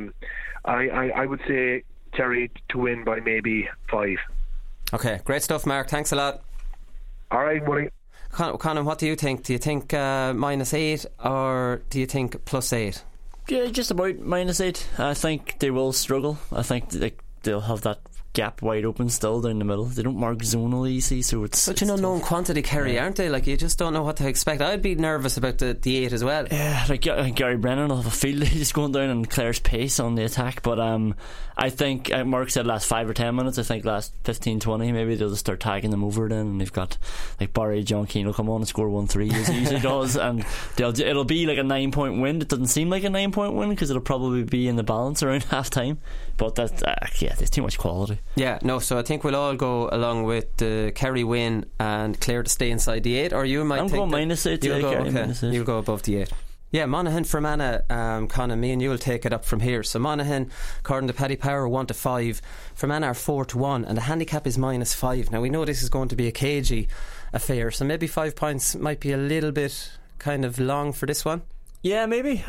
Speaker 12: I would say Kerry to win by maybe 5.
Speaker 6: Okay, great stuff, Mark. Thanks a lot.
Speaker 12: All right, buddy.
Speaker 6: Conan, what do you think? Do you think -8 or do you think +8?
Speaker 7: Yeah, just about -8. I think they will struggle. I think they'll have that gap wide open still down the middle. They don't mark zonal easy, so it's
Speaker 6: such an unknown quantity, Kerry, aren't they? You just don't know what to expect. I'd be nervous about the 8 as well.
Speaker 7: Yeah, Gary Brennan will have a field he's going down on Clare's pace on the attack, but I think Mark said last 5 or 10 minutes. I think last 15-20 maybe they'll just start tagging them over then, and they've got Barry John Keane will come on and score 1-3 as he usually does, and it'll be like a 9-point win. It doesn't seem like a 9-point win because it'll probably be in the balance around half time, but that's there's too much quality.
Speaker 6: Yeah, no, so I think we'll all go along with the Kerry win and Clare to stay inside the 8, or you might think
Speaker 7: going -8.
Speaker 6: You'll go above the 8. Yeah, Monaghan Fermanagh, Conan, me and you will take it up from here. So Monaghan, according to Paddy Power, 1-5. Fermanagh are 4-1, and the handicap is -5. Now we know this is going to be a cagey affair, so maybe 5 points might be a little bit kind of long for this one.
Speaker 7: Yeah, maybe.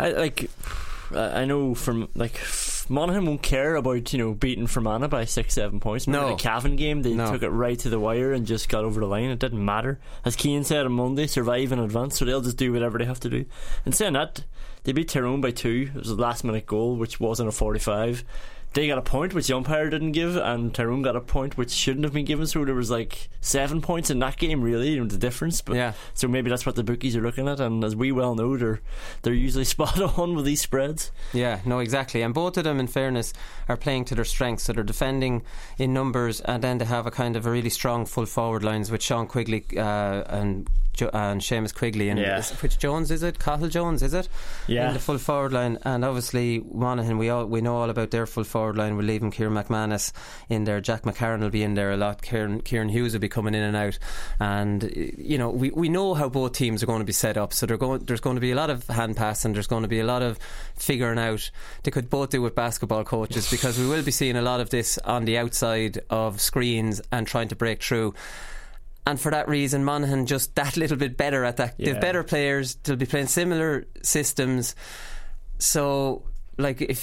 Speaker 7: I know from Monaghan won't care about beating Fermanagh by 6-7 points. Remember the Cavan game, they took it right to the wire and just got over the line. It didn't matter, as Keane said on Monday, survive in advance, so they'll just do whatever they have to do. And saying that, they beat Tyrone by 2. It was a last minute goal which wasn't a 45. They got a point which the umpire didn't give, and Tyrone got a point which shouldn't have been given, so there was 7 points in that game really, the difference. But so maybe that's what the bookies are looking at, and as we well know, they're usually spot on with these spreads.
Speaker 6: Yeah, no, exactly. And both of them, in fairness, are playing to their strengths. So they're defending in numbers, and then they have a kind of a really strong full forward lines with Sean Quigley and and Seamus Quigley and which Jones is it? Cathal Jones is it?
Speaker 7: Yeah.
Speaker 6: In the full forward line, and obviously Monaghan, we know all about their full forward line. We're leaving Kieran McManus in there. Jack McCarron will be in there a lot. Kieran Hughes will be coming in and out, and you know we know how both teams are going to be set up. So there's going to be a lot of hand pass, and there's going to be a lot of figuring out. They could both do with basketball coaches, because we will be seeing a lot of this on the outside of screens and trying to break through. And for that reason, Monaghan just that little bit better at that. They've better players. They'll be playing similar systems. So, like, if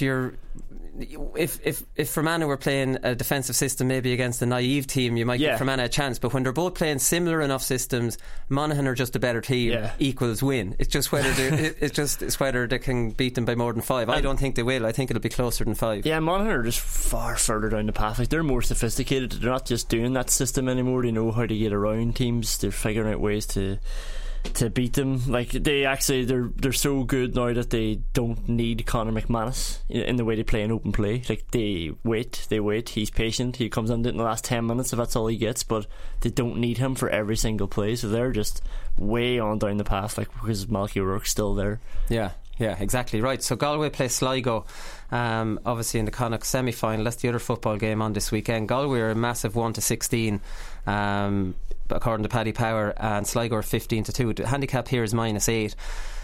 Speaker 6: Fermanagh were playing a defensive system maybe against a naive team, you might give Fermanagh a chance. But when they're both playing similar enough systems, Monaghan are just a better team. Equals win. It's just whether it's whether they can beat them by more than 5. I don't think they will. I think it'll be closer than 5.
Speaker 7: Yeah, Monaghan are just far further down the path. Like, they're more sophisticated. They're not just doing that system anymore. They know how to get around teams. They're figuring out ways to beat them. Like, they're so good now that they don't need Conor McManus in the way they play an open play. Like, they wait, he's patient, he comes in the last 10 minutes if that's all he gets, but they don't need him for every single play. So they're just way on down the path, like, because Malky O'Rourke's still there. Yeah, exactly right. So Galway play Sligo obviously in the Connacht semi-final. That's the other football game on this weekend. Galway are a massive 1-16 according to Paddy Power, and Sligo are 15-2. The handicap here is -8.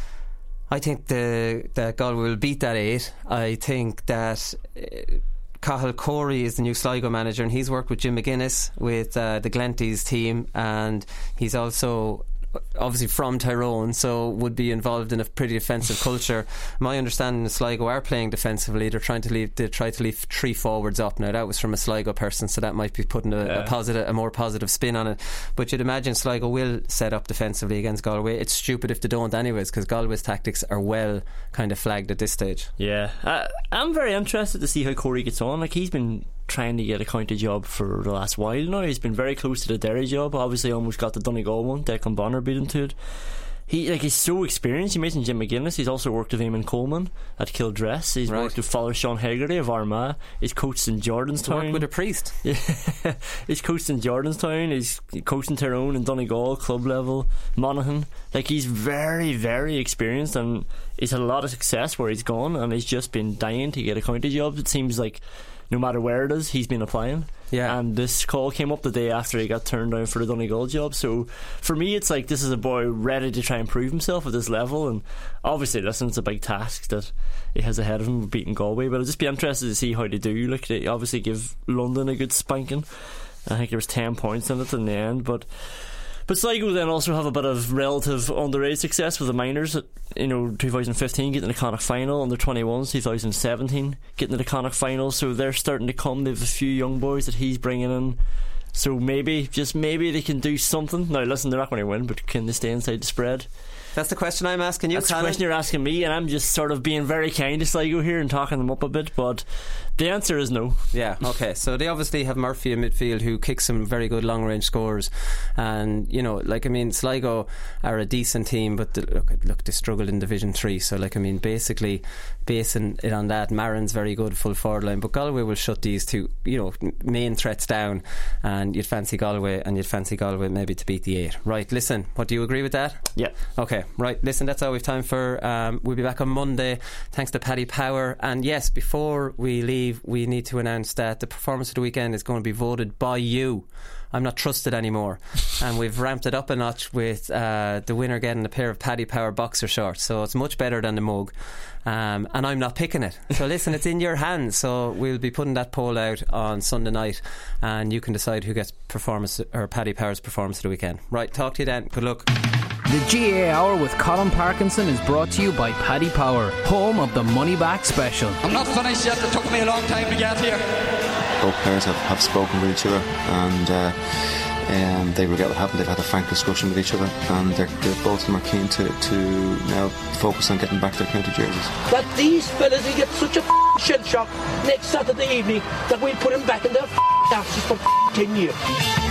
Speaker 7: I think that Galway will beat that 8. I think that Cathal Corey is the new Sligo manager, and he's worked with Jim McGuinness with the Glenties team, and he's also obviously from Tyrone, so would be involved in a pretty defensive culture. My understanding is Sligo are playing defensively. They try to leave 3 forwards up. Now that was from a Sligo person, so that might be putting a more positive spin on it. But you'd imagine Sligo will set up defensively against Galway. It's stupid if they don't anyways, because Galway's tactics are well kind of flagged at this stage. Yeah, I'm very interested to see how Corey gets on. Like, he's been trying to get a county job for the last while now. He's been very close to the Derry job. Obviously almost got the Donegal one. Declan Bonner beat him to it. He's so experienced. You mentioned Jim McGuinness. He's also worked with Eamon Coleman at Kildress. He's worked with Father Sean Hegarty of Armagh. He's coached in Jordanstown.
Speaker 6: Worked with a priest.
Speaker 7: Yeah. He's coached in Jordanstown. He's coached in Tyrone and Donegal club level, Monaghan. Like, he's very, very experienced, and he's had a lot of success where he's gone, and he's just been dying to get a county job. It seems like no matter where it is, he's been applying. Yeah. And this call came up the day after he got turned down for the Donegal job. So for me, it's like, this is a boy ready to try and prove himself at this level. And obviously, listen, it's a big task that he has ahead of him, beating Galway. But I'll just be interested to see how they do. Like, they obviously give London a good spanking. I think there was 10 points in it in the end. But Sligo then also have a bit of relative underage success with the minors. 2015 getting the Connacht final, under 21s 2017 getting to the Connacht final, so they're starting to come. They have a few young boys that he's bringing in, so maybe they can do something. Now listen, they're not going to win, but can they stay inside the spread?
Speaker 6: That's the question I'm asking you.
Speaker 7: That's the question you're asking me, and I'm just sort of being very kind to Sligo here and talking them up a bit, but the answer is no. Yeah, okay. So they obviously have Murphy in midfield, who kicks some very good long range scores, and Sligo are a decent team, but look, they struggled in Division 3. So basically basing it on that, Marin's very good full forward line, but Galway will shut these two main threats down, and you'd fancy Galway maybe to beat the 8. Right, listen, what do you agree with that? Yeah.
Speaker 6: Okay, right, listen, that's all we've time for. We'll be back on Monday, thanks to Paddy Power. And yes, before we leave, we need to announce that the performance of the weekend is going to be voted by you. I'm not trusted anymore, and we've ramped it up a notch with the winner getting a pair of Paddy Power boxer shorts, so it's much better than the mug, and I'm not picking it. So listen, it's in your hands. So we'll be putting that poll out on Sunday night, and you can decide who gets Paddy Power's performance of the weekend. Right, talk to you then. Good luck.
Speaker 2: The GA Hour with Colin Parkinson is brought to you by Paddy Power, home of the Money Back Special.
Speaker 3: I'm not finished yet. It took me a long time to get here.
Speaker 4: Both players have spoken with each other, and they regret what happened. They've had a frank discussion with each other, and both of them are keen to now focus on getting back their county jerseys.
Speaker 5: That these fellas will get such a shell shock next Saturday evening that we'll put them back in their asses for 10 years.